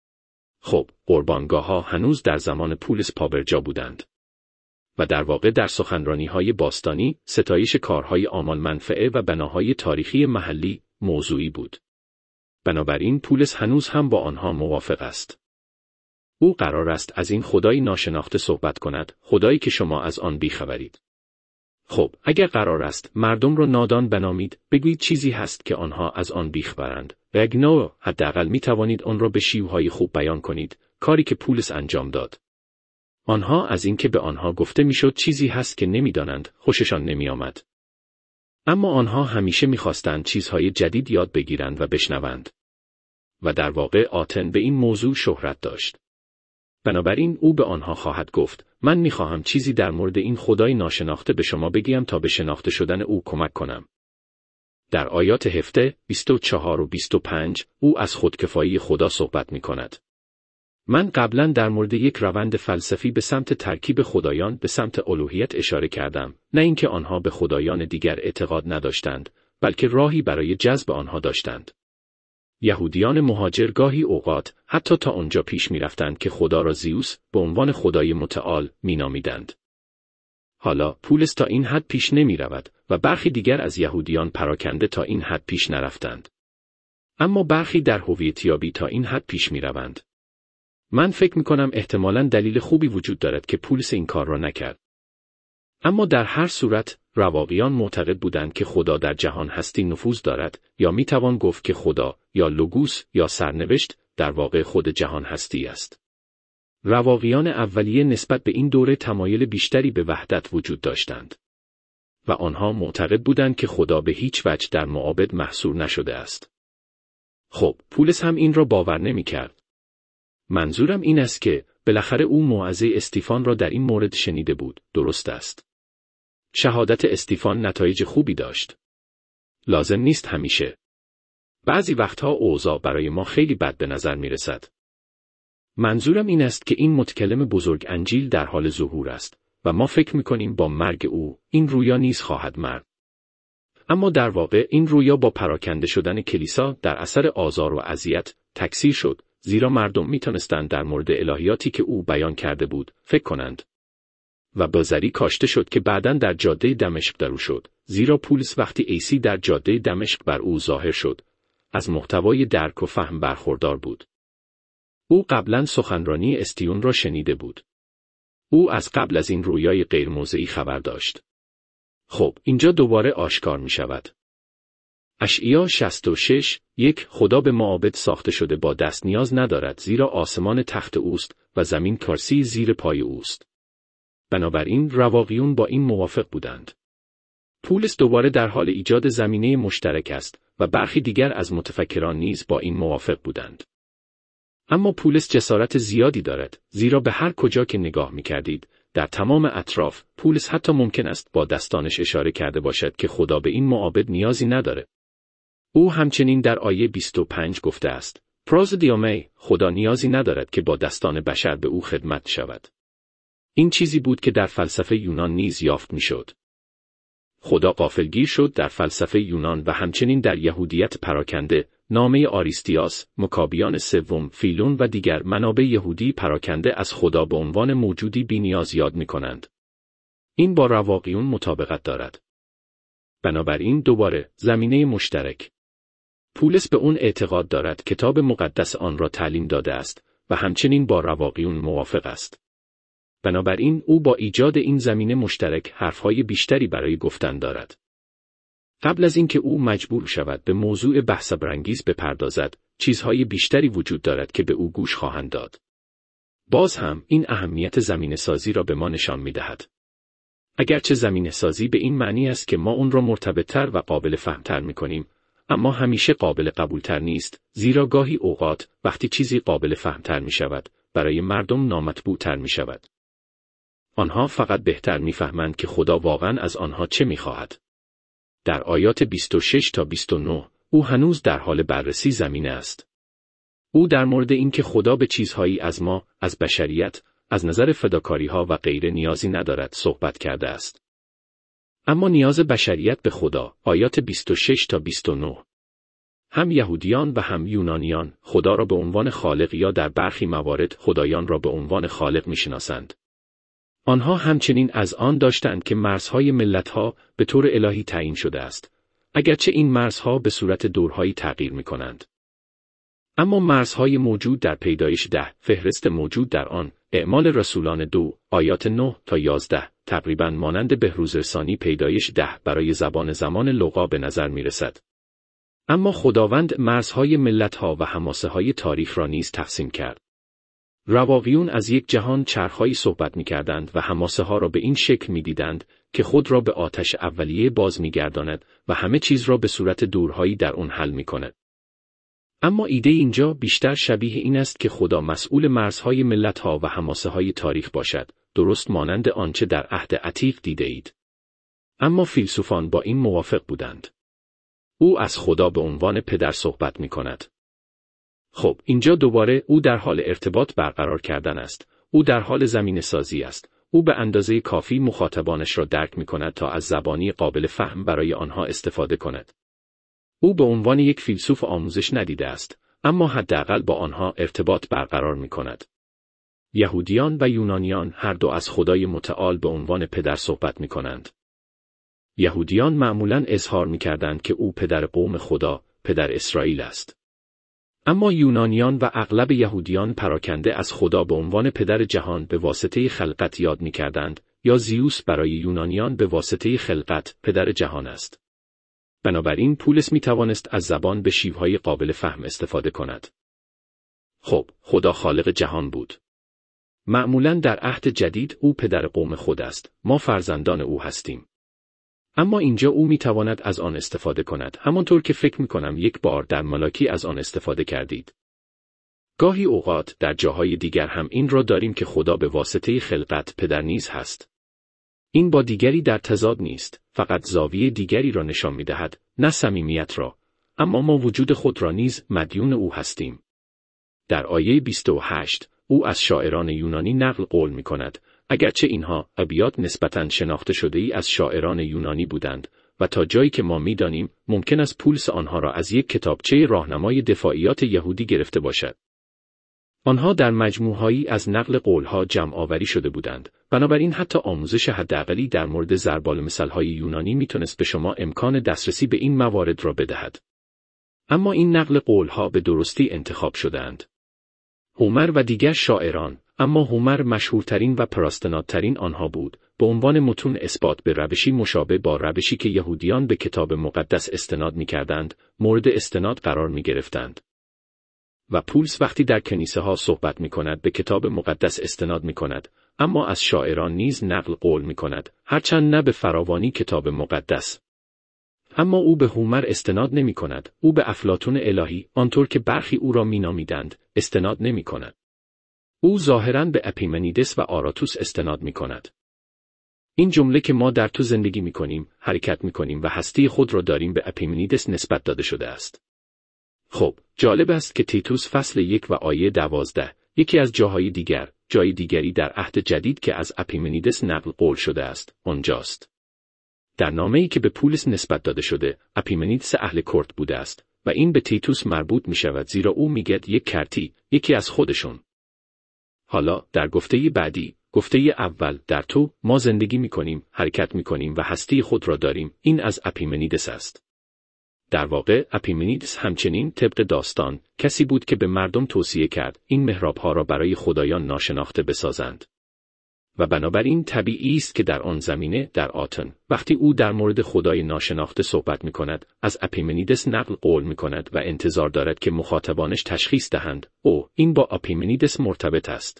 خب، قربانگاه ها هنوز در زمان پولس پابرجا بودند. و در واقع در سخنرانی های باستانی، ستایش کارهای آمال منفعه و بناهای تاریخی محلی موضوعی بود. بنابراین پولس هنوز هم با آنها موافق است. او قرار است از این خدای ناشناخته صحبت کند، خدایی که شما از آن بیخبرید. خب، اگر قرار است مردم را نادان بنامید، بگویید چیزی هست که آنها از آن بیخبرند. و اگه حداقل می توانید آن را به شیوه‌های خوب بیان کنید، کاری که پولس انجام داد. آنها از اینکه به آنها گفته میشد چیزی هست که نمیدانند، خوششان نمی آمد. اما آنها همیشه می‌خواستند چیزهای جدید یاد بگیرند و بشنوند. و در واقع آتن به این موضوع شهرت داشت. بنابراین او به آنها خواهد گفت، من می‌خواهم چیزی در مورد این خدای ناشناخته به شما بگویم تا به شناخته شدن او کمک کنم. در آیات 17، 24 و 25 او از خودکفایی خدا صحبت می‌کند. من قبلا در مورد یک روند فلسفی به سمت ترکیب خدایان به سمت الوهیت اشاره کردم، نه اینکه آنها به خدایان دیگر اعتقاد نداشتند، بلکه راهی برای جذب آنها داشتند. یهودیان مهاجر گاهی اوقات حتی تا آنجا پیش می‌رفتند که خدا را زیوس به عنوان خدای متعال می‌نامیدند. حالا پولس تا این حد پیش نمی‌رود و برخی دیگر از یهودیان پراکنده تا این حد پیش نرفتند. اما برخی در هویتیابی تا این حد پیش می‌روند. من فکر می‌کنم احتمالاً دلیل خوبی وجود دارد که پولس این کار را نکرد. اما در هر صورت رواقیان معتقد بودند که خدا در جهان هستی نفوذ دارد، یا میتوان گفت که خدا یا لوگوس یا سرنوشت در واقع خود جهان هستی است. رواقیان اولیه نسبت به این دوره تمایل بیشتری به وحدت وجود داشتند و آنها معتقد بودند که خدا به هیچ وجه در معابد محصور نشده است. خب، پولس هم این را باور نمی‌کرد. منظورم این است که بالاخره او موعظه استیفان را در این مورد شنیده بود، درست است. شهادت استیفان نتایج خوبی داشت. لازم نیست همیشه. بعضی وقتها اوضاع برای ما خیلی بد به نظر می رسد. منظورم این است که این متکلم بزرگ انجیل در حال ظهور است و ما فکر می کنیم با مرگ او این رویا نیز خواهد مرد. اما در واقع این رویا با پراکنده شدن کلیسا در اثر آزار و اذیت تکثیر شد، زیرا مردم می تونستند در مورد الهیاتی که او بیان کرده بود فکر کنند. و بازاری کاشته شد که بعداً در جاده دمشق درو شد، زیرا پولس وقتی عیسی در جاده دمشق بر او ظاهر شد، از محتوای درک و فهم برخوردار بود. او قبلاً سخنرانی استیون را شنیده بود. او از قبل از این رویای غیر موضعی خبر داشت. خب، اینجا دوباره آشکار می شود. اشعیا 66، 1 خدا به معابد ساخته شده با دست نیاز ندارد، زیرا آسمان تخت اوست و زمین کرسی زیر پای اوست. بنابراین رواقیون با این موافق بودند. پولس دوباره در حال ایجاد زمینه مشترک است و برخی دیگر از متفکران نیز با این موافق بودند. اما پولس جسارت زیادی دارد، زیرا به هر کجا که نگاه می‌کردید، در تمام اطراف، پولس حتی ممکن است با دستانش اشاره کرده باشد که خدا به این معابد نیازی نداره. او همچنین در آیه 25 گفته است: پروزدیومی، خدا نیازی ندارد که با دستان بشر به او خدمت شود. این چیزی بود که در فلسفه یونان نیز یافت می‌شد. خدا غافلگیر شد در فلسفه یونان و همچنین در یهودیت پراکنده، نامه آریستیاس، مکابیان سوم، فیلون و دیگر منابع یهودی پراکنده از خدا به عنوان موجودی بی‌نیاز یاد می‌کنند. این با رواقیون مطابقت دارد. بنابراین دوباره زمینه مشترک. پولس به اون اعتقاد دارد کتاب مقدس آن را تعلیم داده است و همچنین با رواقیون موافق است. بنابراین او با ایجاد این زمینه مشترک حرفهای بیشتری برای گفتن دارد. قبل از اینکه او مجبور شود به موضوع بحث برانگیز بپردازد، چیزهای بیشتری وجود دارد که به او گوش خواهند داد. باز هم این اهمیت زمینه سازی را به ما نشان می‌دهد. اگرچه زمینه سازی به این معنی است که ما اون را مرتبط‌تر و قابل فهم‌تر می‌کنیم، اما همیشه قابل قبول‌تر نیست، زیرا گاهی اوقات وقتی چیزی قابل فهم‌تر می‌شود، برای مردم نامطبوع‌تر می‌شود. آنها فقط بهتر می‌فهمند که خدا واقعاً از آنها چه می‌خواهد. در آیات 26 تا 29 او هنوز در حال بررسی زمینه است. او در مورد اینکه خدا به چیزهایی از ما، از بشریت، از نظر فداکاری‌ها و غیره نیازی ندارد صحبت کرده است. اما نیاز بشریت به خدا، آیات 26 تا 29. هم یهودیان و هم یونانیان خدا را به عنوان خالق یا در برخی موارد خدایان را به عنوان خالق می‌شناسند. آنها همچنین از آن داشتند که مرزهای ملت‌ها به طور الهی تعیین شده است، اگرچه این مرزها به صورت دورهایی تغییر می‌کنند. اما مرزهای موجود در پیدایش 10، فهرست موجود در آن، اعمال رسولان 2، آیات 9 تا 11، تقریباً مانند بهروزرسانی پیدایش 10 برای زمان لوقا به نظر می‌رسد. اما خداوند مرزهای ملت‌ها و حماسه‌های تاریخ را نیز تقسیم کرد. رواقیون از یک جهان چرخهایی صحبت می‌کردند و حماسه‌ها را به این شکل می‌دیدند که خود را به آتش اولیه باز می‌گرداند و همه چیز را به صورت دورهایی در آن حل می‌کند. اما ایده اینجا بیشتر شبیه این است که خدا مسئول مرزهای ملت‌ها و حماسه‌های تاریخ باشد، درست مانند آنچه در عهد عتیق دیده اید. اما فیلسوفان با این موافق بودند. او از خدا به عنوان پدر صحبت می‌کند. خب، اینجا دوباره او در حال ارتباط برقرار کردن است. او در حال زمینه سازی است. او به اندازه کافی مخاطبانش را درک می‌کند تا از زبانی قابل فهم برای آنها استفاده کند. او به عنوان یک فیلسوف آموزش ندیده است، اما حداقل با آنها ارتباط برقرار می‌کند. یهودیان و یونانیان هر دو از خدای متعال به عنوان پدر صحبت می‌کنند. یهودیان معمولاً اظهار می‌کردند که او پدر قوم خدا، پدر اسرائیل است. اما یونانیان و اغلب یهودیان پراکنده از خدا به عنوان پدر جهان به واسطه خلقت یاد می‌کردند، یا زیوس برای یونانیان به واسطه خلقت پدر جهان است. بنابراین پولس می‌توانست از زبان به شیوه‌های قابل فهم استفاده کند. خب، خدا خالق جهان بود. معمولاً در عهد جدید او پدر قوم خود است، ما فرزندان او هستیم. اما اینجا او می‌تواند از آن استفاده کند، همانطور که فکر می‌کنم یک بار در ملاکی از آن استفاده کردید. گاهی اوقات در جاهای دیگر هم این را داریم که خدا به واسطه خلقت پدر نیز هست. این با دیگری در تضاد نیست، فقط زاویه دیگری را نشان می‌دهد، نه صمیمیت را، اما ما وجود خود را نیز مدیون او هستیم. در آیه 28 او از شاعران یونانی نقل قول می‌کند، اگرچه اینها ابیات نسبتاً شناخته شده‌ای از شاعران یونانی بودند و تا جایی که ما می‌دانیم ممکن است پولس آنها را از یک کتابچه راهنمای دفاعیات یهودی گرفته باشد. آنها در مجموعهایی از نقل قولها جمع آوری شده بودند، بنابراین حتی آموزش حداقلی در مورد ضرب‌المثل‌های یونانی میتونست به شما امکان دسترسی به این موارد را بدهد. اما این نقل قولها به درستی انتخاب شده‌اند. هومر و دیگر شاعران، اما هومر مشهورترین و پراستنادترین آنها بود، به عنوان متون اثبات به روشی مشابه با روشی که یهودیان به کتاب مقدس استناد می‌کردند، مورد استناد قرار می‌گرفتند. و پولس وقتی در کنیسه ها صحبت می‌کند به کتاب مقدس استناد می‌کند، اما از شاعران نیز نقل قول می‌کند، هرچند نه به فراوانی کتاب مقدس. اما او به هومر استناد نمی‌کند، او به افلاطون الهی، آنطور که برخی او را می‌نامیدند، استناد نمی‌کند. او ظاهراً به اپیمنیدس و آراتوس استناد می‌کند. این جمله که ما در تو زندگی می‌کنیم، حرکت می‌کنیم و هستی خود را داریم به اپیمنیدس نسبت داده شده است. خب، جالب است که تیتوس فصل 1 و آیه 12، یکی از جای دیگری در عهد جدید که از اپیمنیدس نقل قول شده است، آنجاست. در نامه‌ای که به پولس نسبت داده شده، اپیمنیدس اهل کرت بوده است و این به تیتوس مربوط می‌شود زیرا او میگه یک کرتی، یکی از خودشون. حالا در گفته بعدی، گفته اول، در تو ما زندگی می‌کنیم، حرکت می‌کنیم و هستی خود را داریم، این از اپیمنیدس است. در واقع اپیمنیدس همچنین طبق داستان کسی بود که به مردم توصیه کرد این محراب‌ها را برای خدایان ناشناخته بسازند. و بنابراین طبیعی است که در آن زمینه در آتن وقتی او در مورد خدای ناشناخته صحبت می‌کند از اپیمنیدس نقل قول می‌کند و انتظار دارد که مخاطبانش تشخیص دهند این با اپیمنیدس مرتبط است.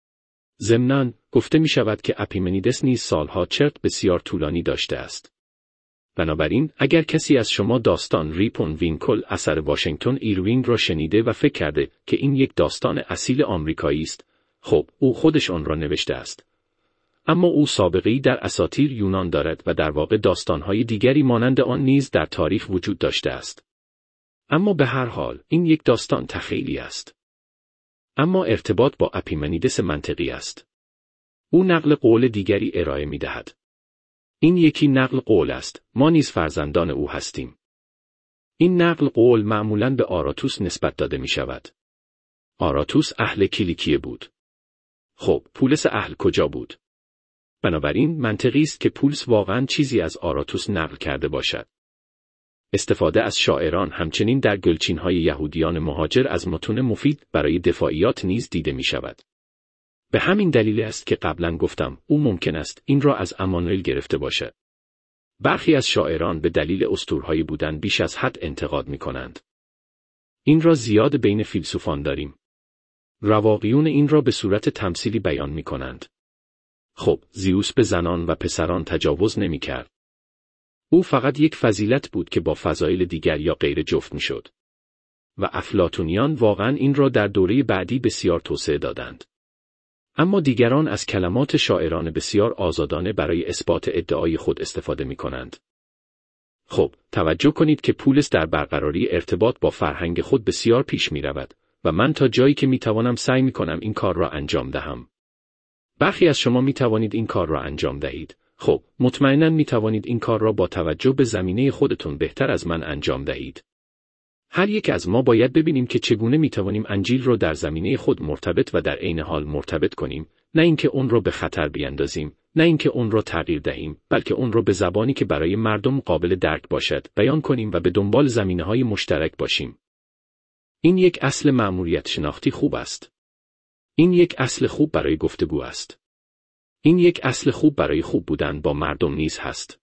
ضمناً گفته می‌شود که اپیمنیدس نیز سالها چرت بسیار طولانی داشته است. بنابراین اگر کسی از شما داستان ریپون وینکل اثر واشنگتن ایروینگ را شنیده و فکر کرده که این یک داستان اصیل آمریکایی است، خب او خودش آن را نوشته است. اما او سابقه‌ای در اساطیر یونان دارد و در واقع داستان‌های دیگری مانند آن نیز در تاریخ وجود داشته است. اما به هر حال این یک داستان تخیلی است. اما ارتباط با اپیمنیدس منطقی است. او نقل قول دیگری ارائه می‌دهد. این یکی نقل قول است، ما نیز فرزندان او هستیم. این نقل قول معمولاً به آراتوس نسبت داده می‌شود. آراتوس اهل کیلیکیه بود. خب، پولس اهل کجا بود؟ بنابراین منطقی است که پولس واقعاً چیزی از آراتوس نقل کرده باشد. استفاده از شاعران همچنین در گلچین‌های یهودیان مهاجر از متون مفید برای دفاعیات نیز دیده می‌شود. به همین دلیل است که قبلا گفتم او ممکن است این را از امانوئل گرفته باشد. برخی از شاعران به دلیل اسطورهایی بودن بیش از حد انتقاد می‌کنند. این را زیاد بین فیلسوفان داریم. رواقیون این را به صورت تمثیلی بیان می‌کنند. خب، زیوس به زنان و پسران تجاوز نمی‌کرد. او فقط یک فضیلت بود که با فضایل دیگر یا غیر جفت می‌شد. و افلاطونیان واقعاً این را در دوره بعدی بسیار توسعه دادند. اما دیگران از کلمات شاعران بسیار آزادانه برای اثبات ادعای خود استفاده می‌کنند. خب، توجه کنید که پولس در برقراری ارتباط با فرهنگ خود بسیار پیش می‌رود و من تا جایی که می‌توانم سعی می‌کنم این کار را انجام دهم. برخی از شما می‌توانید این کار را انجام دهید. خب، مطمئناً می‌توانید این کار را با توجه به زمینه خودتون بهتر از من انجام دهید. هر یک از ما باید ببینیم که چگونه می‌توانیم انجیل را در زمینه خود مرتبط و در عین حال مرتبط کنیم، نه اینکه اون را به خطر بیاندازیم، نه اینکه اون را تغییر دهیم، بلکه اون را به زبانی که برای مردم قابل درک باشد بیان کنیم و به دنبال زمینه‌های مشترک باشیم. این یک اصل مأموریت شناختی خوب است. این یک اصل خوب برای گفتگو است. این یک اصل خوب برای خوب بودن با مردم نیز هست.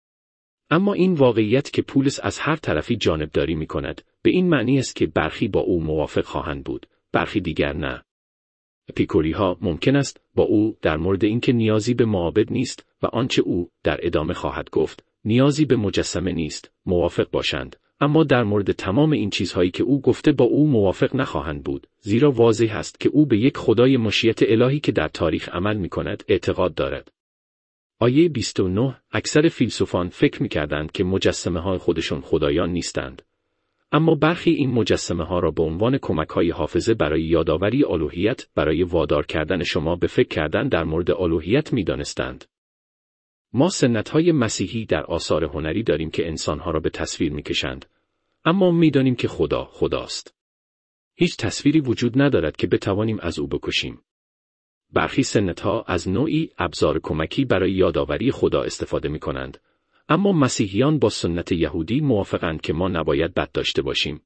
اما این واقعیت که پولس از هر طرفی جانبداری می‌کند، به این معنی است که برخی با او موافق خواهند بود، برخی دیگر نه. اپیکوری‌ها ممکن است با او در مورد اینکه نیازی به معابد نیست و آنچه او در ادامه خواهد گفت، نیازی به مجسمه نیست، موافق باشند، اما در مورد تمام این چیزهایی که او گفته با او موافق نخواهند بود، زیرا واضح است که او به یک خدای مشیت الهی که در تاریخ عمل می‌کند اعتقاد دارد. آیه 29 اکثر فیلسوفان فکر می‌کردند که مجسمه‌های خودشون خدایان نیستند. اما برخی این مجسمه‌ها را به عنوان کمک‌های حافظه برای یادآوری الوهیت، برای وادار کردن شما به فکر کردن در مورد الوهیت می‌دانستند. ما سنت‌های مسیحی در آثار هنری داریم که انسان‌ها را به تصویر می‌کشند، اما می‌دانیم که خدا خداست. هیچ تصویری وجود ندارد که بتوانیم از او بکشیم. برخی سنت‌ها از نوعی ابزار کمکی برای یادآوری خدا استفاده می‌کنند، اما مسیحیان با سنت یهودی موافقند که ما نباید بت داشته باشیم.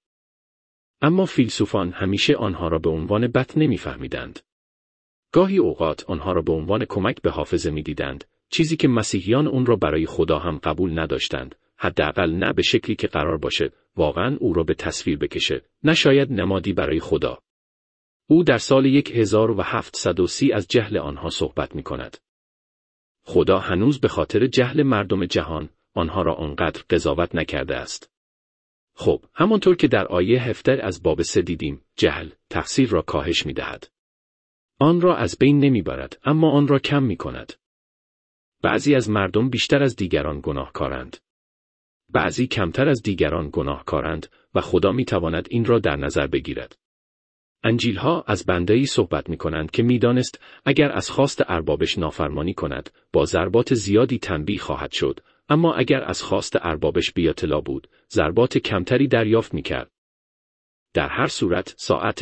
اما فیلسوفان همیشه آنها را به عنوان بت نمی‌فهمیدند. گاهی اوقات آنها را به عنوان کمک به حافظه می‌دیدند، چیزی که مسیحیان اون را برای خدا هم قبول نداشتند، حداقل نه به شکلی که قرار باشد واقعاً او را به تصویر بکشه، نه شاید نمادی برای خدا. او در سال 1730 از جهل آنها صحبت می‌کند. خدا هنوز به خاطر جهل مردم جهان آنها را آنقدر قضاوت نکرده است. خب، همانطور که در آیه 17 از باب 3 دیدیم، جهل تقصیر را کاهش می‌دهد. آن را از بین نمی‌برد، اما آن را کم می‌کند. بعضی از مردم بیشتر از دیگران گناهکارند. بعضی کمتر از دیگران گناهکارند و خدا می‌تواند این را در نظر بگیرد. انجیل‌ها از بنده‌ای صحبت می‌کنند که می‌دانست اگر از خواست اربابش نافرمانی کند، با ضربات زیادی تنبیه خواهد شد، اما اگر از خواست اربابش بی‌اطلاع بود، ضربات کمتری دریافت می‌کرد. در هر صورت ساعت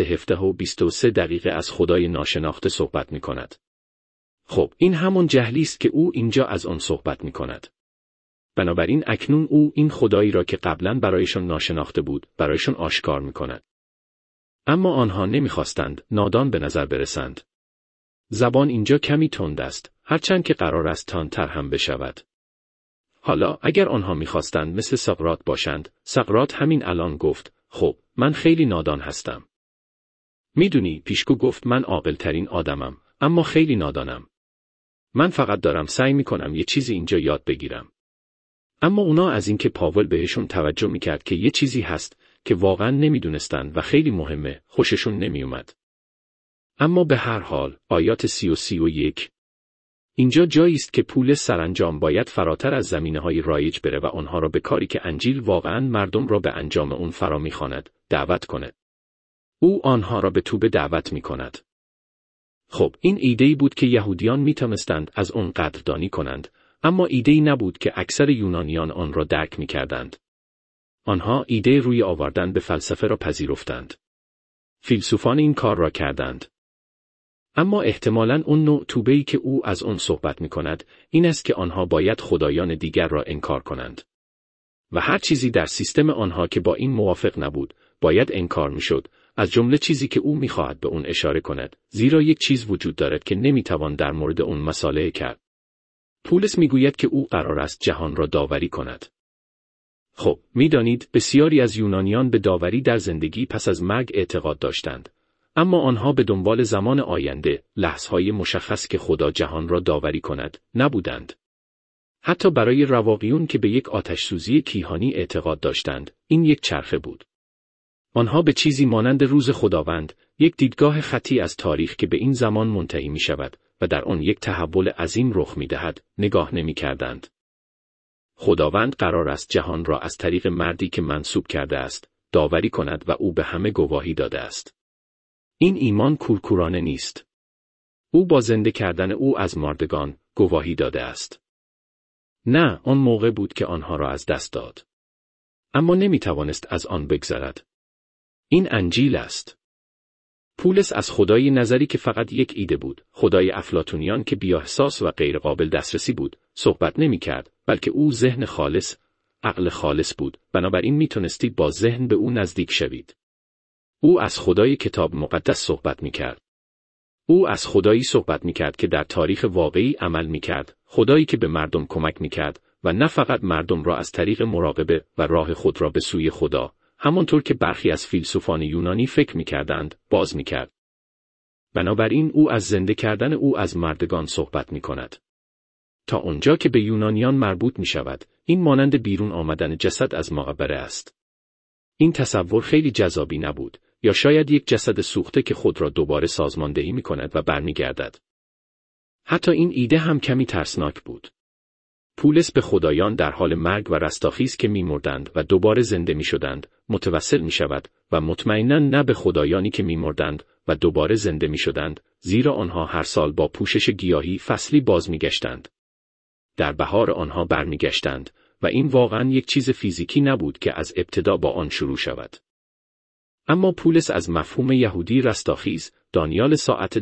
17:23 از خدای ناشناخته صحبت می‌کند. خب، این همون جهلی است که او اینجا از آن صحبت می‌کند. بنابراین اکنون او این خدایی را که قبلاً برایشان ناشناخته بود، برایشان آشکار می‌کند. اما آنها نمی‌خواستند نادان به نظر برسند. زبان اینجا کمی تند است، هرچند که قرار است تندتر هم بشود. حالا اگر آنها می‌خواستند مثل سقراط باشند، سقراط همین الان گفت: خب، من خیلی نادان هستم. میدونی، پیشگو گفت من عاقل‌ترین آدمم، اما خیلی نادانم. من فقط دارم سعی می‌کنم یه چیزی اینجا یاد بگیرم. اما اونا از اینکه پاول بهشون توجه می‌کرد که یه چیزی هست که واقعاً نمی‌دونستن و خیلی مهمه، خوششون نمی‌اومد. اما به هر حال، آیات 30 و 31 اینجا جایی است که پولس سرانجام باید فراتر از زمینه‌های رایج بره و آنها را به کاری که انجیل واقعاً مردم را به انجام اون فرا می‌خواند، دعوت کنه. او آنها را به توبه دعوت می‌کند. خب، این ایده‌ای بود که یهودیان می‌توانستند از اون قدردانی کنند، اما ایده‌ای نبود که اکثر یونانیان آن را درک می‌کردند. آنها ایده روی آوردن به فلسفه را پذیرفتند. فیلسوفان این کار را کردند. اما احتمالاً اون نوع توبه‌ای که او از آن صحبت می‌کند، این است که آنها باید خدایان دیگر را انکار کنند. و هر چیزی در سیستم آنها که با این موافق نبود، باید انکار می‌شد، از جمله چیزی که او می‌خواهد به اون اشاره کند، زیرا یک چیز وجود دارد که نمی‌توان در مورد اون مصالحه کرد. پولس می‌گوید که او قرار است جهان را داوری کند. خب، می‌دانید بسیاری از یونانیان به داوری در زندگی پس از مرگ اعتقاد داشتند، اما آنها به دنبال زمان آینده، لحظه‌های مشخص که خدا جهان را داوری کند، نبودند. حتی برای رواقیون که به یک آتش‌سوزی کیهانی اعتقاد داشتند، این یک چرخه بود. آنها به چیزی مانند روز خداوند، یک دیدگاه خطی از تاریخ که به این زمان منتهی می‌شود و در آن یک تحول عظیم رخ می‌دهد، نگاه نمی‌کردند. خداوند قرار است جهان را از طریق مردی که منسوب کرده است، داوری کند و او به همه گواهی داده است. این ایمان کورکورانه نیست. او با زنده کردن او از مردگان گواهی داده است. نه، آن موقع بود که آنها را از دست داد. اما نمی‌توانست از آن بگذرد. این انجیل است. پولس از خدای نظری که فقط یک ایده بود، خدای افلاطونیان که بی‌احساس و غیر قابل دسترسی بود، صحبت نمی‌کرد، بلکه او ذهن خالص، عقل خالص بود، بنابراین میتونستید با ذهن به او نزدیک شوید. او از خدای کتاب مقدس صحبت می‌کرد. او از خدایی صحبت می‌کرد که در تاریخ واقعی عمل می‌کرد، خدایی که به مردم کمک می‌کرد و نه فقط مردم را از طریق مراقبه و راه خود را به سوی خدا، همانطور که برخی از فیلسوفان یونانی فکر می‌کردند، باز می‌کرد. بنابراین او از زنده کردن او از مردگان صحبت می‌کند. تا آنجا که به یونانیان مربوط می‌شود، این مانند بیرون آمدن جسد از مقبره است. این تصور خیلی جذابی نبود، یا شاید یک جسد سوخته که خود را دوباره سازماندهی می‌کند و برمیگردد. حتی این ایده هم کمی ترسناک بود. پولس به خدایان در حال مرگ و رستاخیز که می‌مردند و دوباره زنده می‌شدند، متوسل می‌شود و مطمئناً نه به خدایانی که می‌مردند و دوباره زنده می‌شدند، زیرا آنها هر سال با پوشش گیاهی فصلی باز می‌گشتند. در بهار آنها برمیگشتند و این واقعاً یک چیز فیزیکی نبود که از ابتدا با آن شروع شود. اما پولس از مفهوم یهودی رستاخیز، دانیال ساعت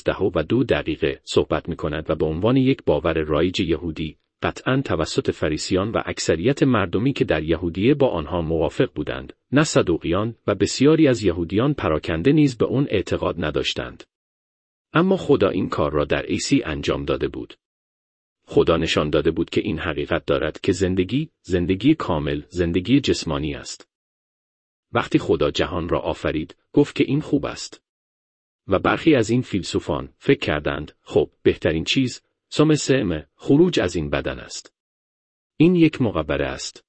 12:02 صحبت می‌کند و به عنوان یک باور رایج یهودی، قطعاً توسط فریسیان و اکثریت مردمی که در یهودیه با آنها موافق بودند، نه صدوقیان و بسیاری از یهودیان پراکنده نیز به آن اعتقاد نداشتند. اما خدا این کار را در عیسی انجام داده بود. خدا نشان داده بود که این حقیقت دارد که زندگی کامل، زندگی جسمانی است. وقتی خدا جهان را آفرید، گفت که این خوب است. و برخی از این فیلسوفان فکر کردند خب بهترین چیز خروج از این بدن است. این یک مقبره است.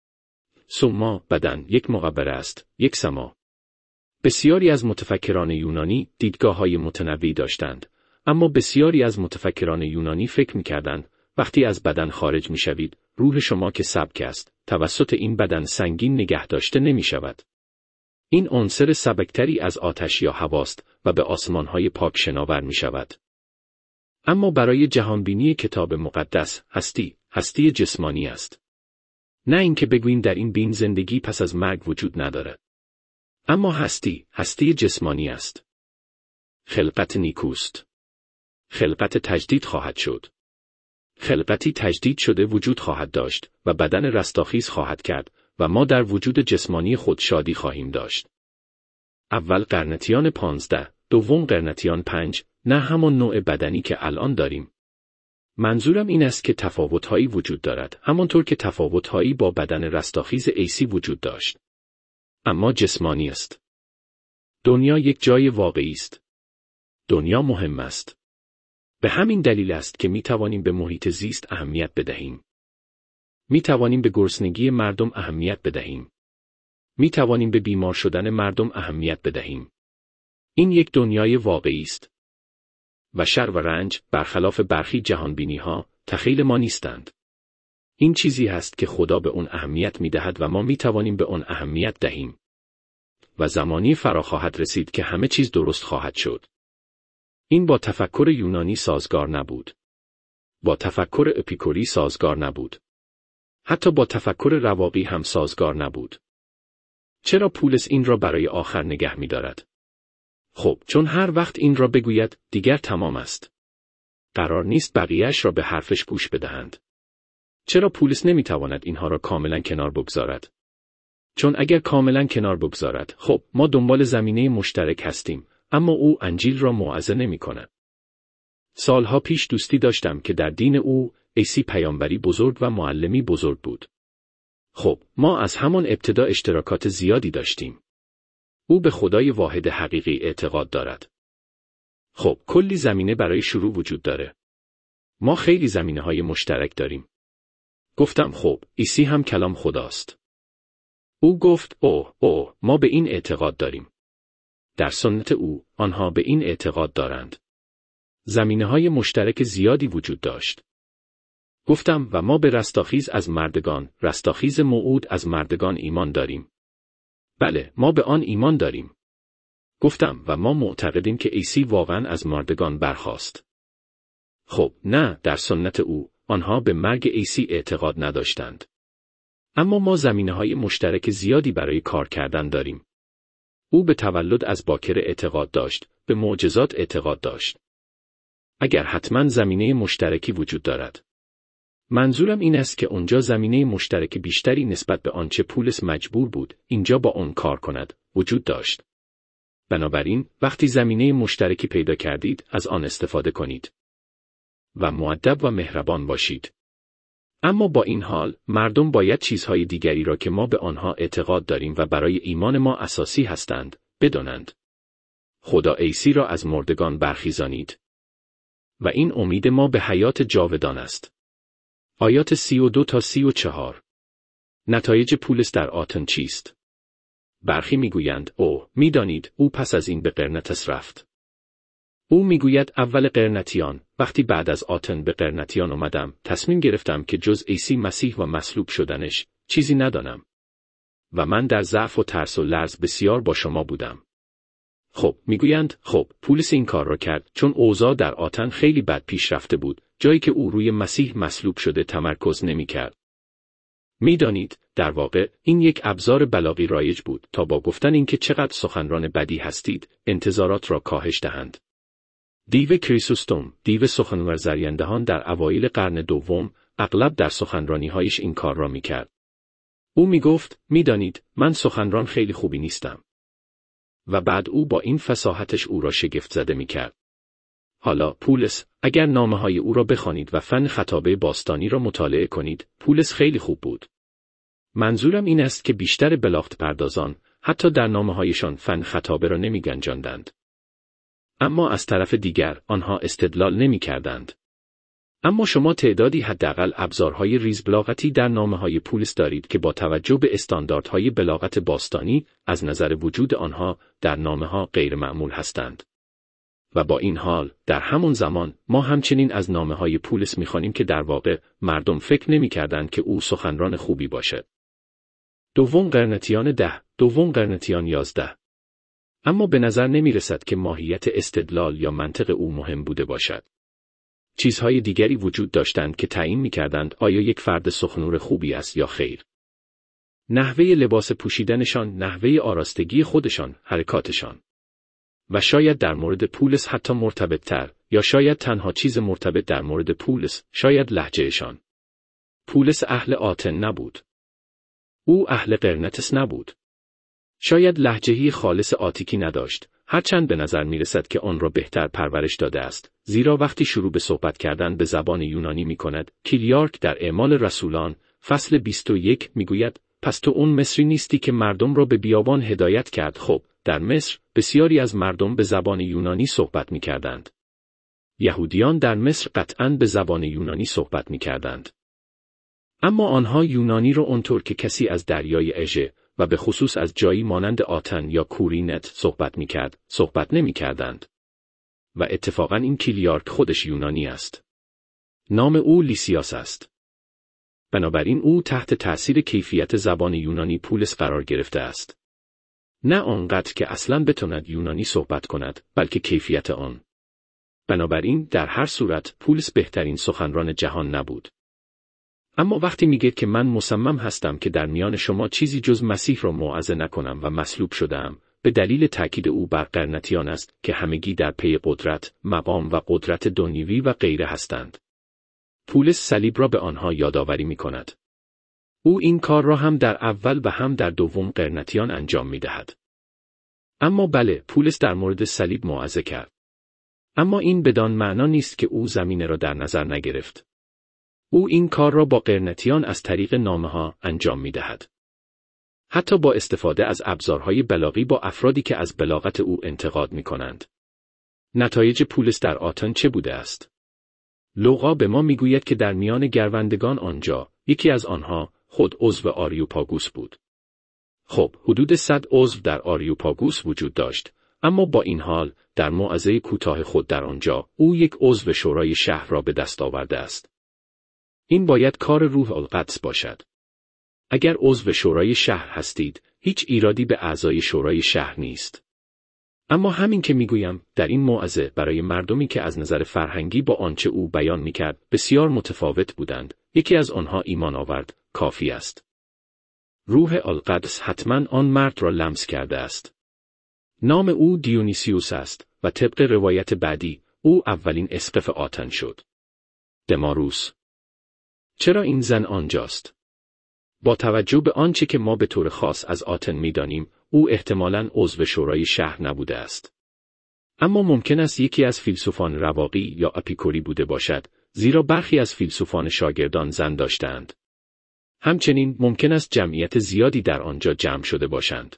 سوما بدن یک مقبره است، یک سما. بسیاری از متفکران یونانی دیدگاه‌های متنوعی داشتند، اما بسیاری از متفکران یونانی فکر می‌کردند وقتی از بدن خارج می‌شوید، روح شما که سبک است، توسط این بدن سنگین نگه داشته نمی‌شود. این عنصر سبکتری از آتش یا هواست و به آسمان‌های پاک شناور می‌شود. اما برای جهانبینی کتاب مقدس، هستی جسمانی است. نه اینکه بگوییم در این بین زندگی پس از مرگ وجود ندارد. اما هستی جسمانی است. خلقت نیکوست. خلقت تجدید خواهد شد. خلقتی تجدید شده وجود خواهد داشت و بدن رستاخیز خواهد کرد و ما در وجود جسمانی خود شادی خواهیم داشت. اول قرنتیان 15، دوم قرنتیان 5، نه همان نوع بدنی که الان داریم. منظورم این است که تفاوت‌هایی وجود دارد، همانطور که تفاوت‌هایی با بدن رستاخیز عیسی وجود داشت. اما جسمانی است. دنیا یک جای واقعی است. دنیا مهم است. به همین دلیل است که می توانیم به محیط زیست اهمیت بدهیم. می توانیم به گرسنگی مردم اهمیت بدهیم. می توانیم به بیمار شدن مردم اهمیت بدهیم. این یک دنیای واقعی است. و شر و رنج، برخلاف برخی جهانبینی‌ها، تخیل ما نیستند. این چیزی هست که خدا به اون اهمیت می دهد و ما می توانیم به اون اهمیت دهیم. و زمانی فرا خواهد رسید که همه چیز درست خواهد شد. این با تفکر یونانی سازگار نبود. با تفکر اپیکوری سازگار نبود. حتی با تفکر رواقی هم سازگار نبود. چرا پولس این را برای آخر نگه می دارد؟ خب، چون هر وقت این را بگوید، دیگر تمام است. قرار نیست بقیه‌اش را به حرفش گوش بدهند. چرا پولس نمی تواند اینها را کاملا کنار بگذارد؟ چون اگر کاملا کنار بگذارد، خب، ما دنبال زمینه مشترک هستیم، اما او انجیل را موعظه نمی کند. سالها پیش دوستی داشتم که در دین او، عیسی پیامبری بزرگ و معلمی بزرگ بود. خب، ما از همان ابتدا اشتراکات زیادی داشتیم. او به خدای واحد حقیقی اعتقاد دارد. خب، کلی زمینه برای شروع وجود داره. ما خیلی زمینه‌های مشترک داریم. گفتم خب، عیسی هم کلام خداست. او گفت اوه، ما به این اعتقاد داریم. در سنت او، آنها به این اعتقاد دارند. زمینه‌های مشترک زیادی وجود داشت. گفتم و ما به رستاخیز از مردگان، رستاخیز موعود از مردگان ایمان داریم. بله، ما به آن ایمان داریم. گفتم و ما معتقدیم که عیسی واقعا از مردگان برخاست. خب، نه، در سنت او، آنها به مرگ عیسی اعتقاد نداشتند. اما ما زمینه‌های مشترک زیادی برای کار کردن داریم. او به تولد از باکر اعتقاد داشت، به معجزات اعتقاد داشت. اگر حتما زمینه مشترکی وجود دارد. منظورم این است که اونجا زمینه مشترک بیشتری نسبت به آنچه پولس مجبور بود اینجا با اون کار کند وجود داشت. بنابراین وقتی زمینه مشترکی پیدا کردید از آن استفاده کنید و مؤدب و مهربان باشید. اما با این حال مردم باید چیزهای دیگری را که ما به آنها اعتقاد داریم و برای ایمان ما اساسی هستند بدانند. خدا عیسی را از مردگان برخیزانید و این امید ما به حیات جاودان است. آیات 32 تا 34. نتایج پولس در آتن چیست؟ برخی میگویند میدانید او پس از این به قرنتس رفت. او میگوید اول قرنتیان، وقتی بعد از آتن به قرنتیان آمدم، تصمیم گرفتم که جز عیسی مسیح و مصلوب شدنش چیزی ندانم. و من در ضعف و ترس و لرز بسیار با شما بودم. خب، میگویند پولس این کار را کرد چون اوضاع در آتن خیلی بد پیش رفته بود، جایی که او روی مسیح مصلوب شده تمرکز نمی‌کرد. میدانید، در واقع این یک ابزار بلاغی رایج بود تا با گفتن اینکه چقدر سخنران بدی هستید، انتظارات را کاهش دهند. دیو کریسوستوم، دیو سخنور زرینده در اوایل قرن دوم، اغلب در سخنرانی‌هایش این کار را می‌کرد. او میگفت، میدانید، من سخنران خیلی خوبی نیستم. و بعد او با این فصاحتش او را شگفت زده می‌کرد. حالا پولس، اگر نامه‌های او را بخوانید و فن خطابه باستانی را مطالعه کنید، پولس خیلی خوب بود. منظورم این است که بیشتر بلاغت پردازان حتی در نامه‌هایشان فن خطابه را نمی‌گنجاندند. اما از طرف دیگر آنها استدلال نمی کردند. اما شما تعدادی حداقل ابزارهای ریز بلاغتی در نامه‌های پولس دارید که با توجه به استانداردهای بلاغت باستانی از نظر وجود آنها در نامه‌ها غیر معمول هستند. و با این حال در همون زمان ما همچنین از نامه‌های پولس می‌خوانیم که در واقع مردم فکر نمی‌کردند که او سخنران خوبی باشد. دوم قرنتیان 10، دوم قرنتیان 11. اما به نظر نمی‌رسد که ماهیت استدلال یا منطق او مهم بوده باشد. چیزهای دیگری وجود داشتند که تعیین می‌کردند آیا یک فرد سخنور خوبی است یا خیر. نحوه لباس پوشیدنشان، نحوه آراستگی خودشان، حرکاتشان. و شاید در مورد پولس حتی مرتبط‌تر، یا شاید تنها چیز مرتبط در مورد پولس، شاید لهجهشان. پولس اهل آتن نبود. او اهل قرنتس نبود. شاید لهجه‌ای خالص آتیکی نداشت، هرچند به نظر می‌رسد که آن را بهتر پرورش داده است، زیرا وقتی شروع به صحبت کردن به زبان یونانی می‌کند، کلیارک در اعمال رسولان، فصل 21 می‌گوید، پس تو اون مصری نیستی که مردم را به بیابان هدایت کرد. خب، در مصر بسیاری از مردم به زبان یونانی صحبت می‌کردند. یهودیان در مصر قطعاً به زبان یونانی صحبت می‌کردند. اما آنها یونانی را اونطور که کسی از دریای اژه و به خصوص از جایی مانند آتن یا کورینت صحبت می‌کرد، صحبت نمی‌کردند. و اتفاقاً این کلیارک خودش یونانی است. نام او لیسیاس است. بنابراین او تحت تأثیر کیفیت زبان یونانی پولس قرار گرفته است. نه آنقدر که اصلاً بتواند یونانی صحبت کند، بلکه کیفیت آن. بنابراین در هر صورت پولس بهترین سخنران جهان نبود. اما وقتی میگه که من مصمم هستم که در میان شما چیزی جز مسیح را موعظه نکنم و مصلوب شدم، به دلیل تاکید او بر قرنتیان است که همگی در پی قدرت، مقام و قدرت دنیوی و غیره هستند. پولس صلیب را به آنها یادآوری می‌کند. او این کار را هم در اول و هم در دوم قرنتیان انجام می‌دهد. اما بله، پولس در مورد صلیب موعظه کرد. اما این بدان معنا نیست که او زمینه را در نظر نگرفت. او این کار را با قرنتیان از طریق نامه‌ها انجام می‌دهد. حتی با استفاده از ابزارهای بلاغی با افرادی که از بلاغت او انتقاد می‌کنند. نتایج پولس در آتن چه بوده است؟ لوقا به ما می‌گوید که در میان گروندگان آنجا، یکی از آنها خود عضو آریوپاگوس بود. خب، حدود 100 عضو در آریوپاگوس وجود داشت، اما با این حال، در موعظه کوتاه خود در آنجا، او یک عضو شورای شهر را به دست آورده است. این باید کار روح القدس باشد. اگر عضو شورای شهر هستید، هیچ ایرادی به اعضای شورای شهر نیست. اما همین که میگویم در این موعظه برای مردمی که از نظر فرهنگی با آنچه او بیان میکرد بسیار متفاوت بودند، یکی از آنها ایمان آورد، کافی است. روح القدس حتما آن مرد را لمس کرده است. نام او دیونیسیوس است و طبق روایت بعدی او اولین اسقف آتن شد. دماروس. چرا این زن آنجاست؟ با توجه به آنچه که ما به طور خاص از آتن می‌دانیم، او احتمالاً عضو شورای شهر نبوده است. اما ممکن است یکی از فیلسوفان رواقی یا اپیکوری بوده باشد، زیرا برخی از فیلسوفان شاگردان زن داشتند. همچنین ممکن است جمعیت زیادی در آنجا جمع شده باشند.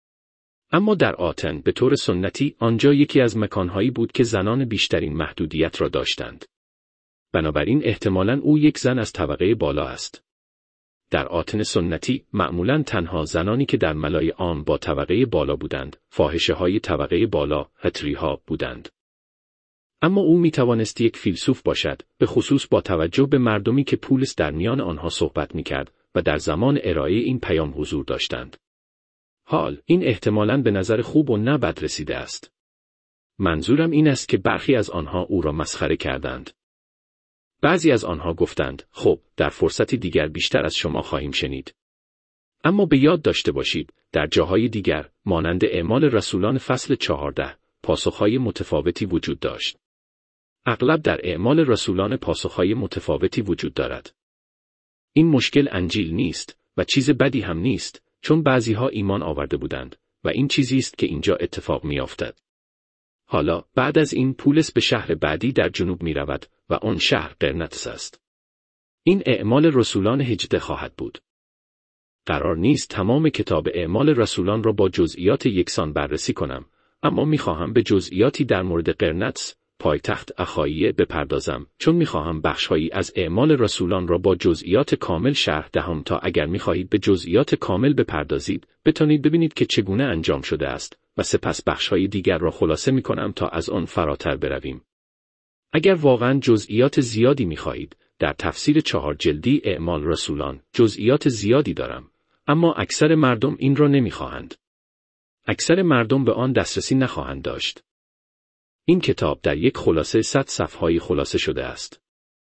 اما در آتن به طور سنتی آنجا یکی از مکانهایی بود که زنان بیشترین محدودیت را داشتند. بنابراین احتمالاً او یک زن از طبقه بالا است. در آتن سنتی معمولاً تنها زنانی که در ملای عام با طبقه بالا بودند، فاحشه‌های طبقه بالا، هتری‌ها بودند. اما او می‌توانست یک فیلسوف باشد، به خصوص با توجه به مردمی که پولس در میان آنها صحبت می‌کرد و در زمان ارائه این پیام حضور داشتند. حال، این احتمالاً به نظر خوب و نه بد رسیده است. منظورم این است که برخی از آنها او را مسخره کردند. بعضی از آنها گفتند، خب، در فرصتی دیگر بیشتر از شما خواهیم شنید. اما به یاد داشته باشید، در جاهای دیگر، مانند اعمال رسولان فصل 14، پاسخهای متفاوتی وجود داشت. اغلب در اعمال رسولان پاسخهای متفاوتی وجود دارد. این مشکل انجیل نیست و چیز بدی هم نیست، چون بعضیها ایمان آورده بودند و این چیزی است که اینجا اتفاق می‌افتد. حالا بعد از این پولس به شهر بعدی در جنوب می رود و آن شهر قرنتس است. این اعمال رسولان 18 خواهد بود. قرار نیست تمام کتاب اعمال رسولان را با جزئیات یکسان بررسی کنم، اما میخواهم به جزئیاتی در مورد قرنطس، پایتخت اخاییه بپردازم، چون میخواهم بخشهایی از اعمال رسولان را با جزئیات کامل شرح دهم تا اگر میخواهید به جزئیات کامل بپردازید، بتانید ببینید که چگونه انجام شده است و سپس بخشهای دیگر را خلاصه میکنم تا از آن فراتر برویم. اگر واقعاً جزئیات زیادی میخواهید، در تفسیر 4 جلدی اعمال رسولان جزئیات زیادی دارم، اما اکثر مردم این را نمیخواهند. اکثر مردم به آن دسترسی نخواهند داشت. این کتاب در یک خلاصه 100 صفحه‌ای خلاصه شده است.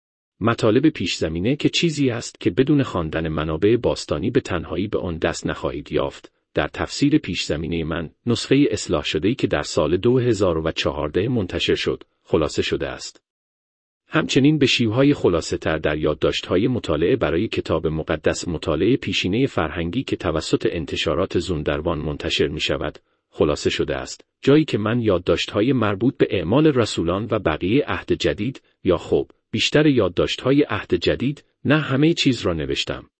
مطالب پیش‌زمینه که چیزی است که بدون خواندن منابع باستانی به تنهایی به آن دست نخواهید یافت. در تفسیر پیش‌زمینه من، نسخه اصلاح شده‌ای که در سال 2014 منتشر شد، خلاصه شده است. همچنین به شیوه‌های خلاصه‌تر در یادداشت‌های مطالعه برای کتاب مقدس مطالعه پیشینه فرهنگی که توسط انتشارات زوندروان منتشر می‌شود، خلاصه شده است، جایی که من یادداشت‌های مربوط به اعمال رسولان و بقیه عهد جدید، یا خب، بیشتر یادداشت‌های عهد جدید، نه همه چیز را نوشتم.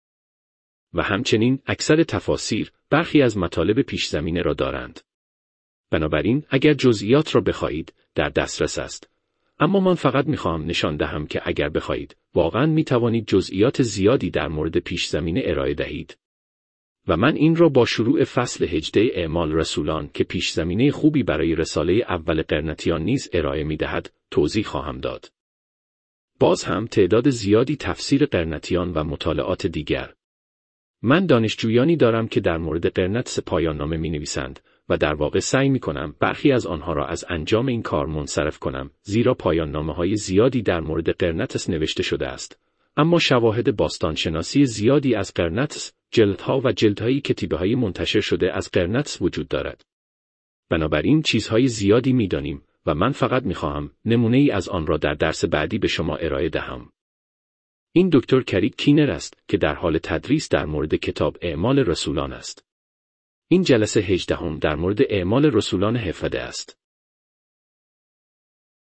و همچنین اکثر تفاسیر، برخی از مطالب پیش‌زمینه را دارند. بنابراین اگر جزئیات را بخواهید، در دسترس است. اما من فقط می‌خواهم نشان دهم که اگر بخواهید، واقعاً می‌توانید جزئیات زیادی در مورد پیش‌زمینه ارائه دهید. و من این را با شروع فصل 18 اعمال رسولان که پیش‌زمینه خوبی برای رساله اول قرنطیان نیز ارائه می‌دهد، توضیح خواهم داد. باز هم تعداد زیادی تفسیر قرنطیان و مطالعات دیگر. من دانشجویانی دارم که در مورد قرنطس پایان نامه می‌نویسند و در واقع سعی می‌کنم برخی از آنها را از انجام این کار منصرف کنم، زیرا پایان نامه‌های زیادی در مورد قرنطس نوشته شده است. اما شواهد باستانشناسی زیادی از قرنطس، جلدها و جلدهای کتیبه‌های منتشر شده از قرنطس وجود دارد. بنابراین چیزهای زیادی می‌دانیم و من فقط می‌خواهم نمونه‌ای از آن را در درس بعدی به شما ارائه دهم. این دکتر کریک کینر است که در حال تدریس در مورد کتاب اعمال رسولان است. این جلسه 18 در مورد اعمال رسولان 17 است.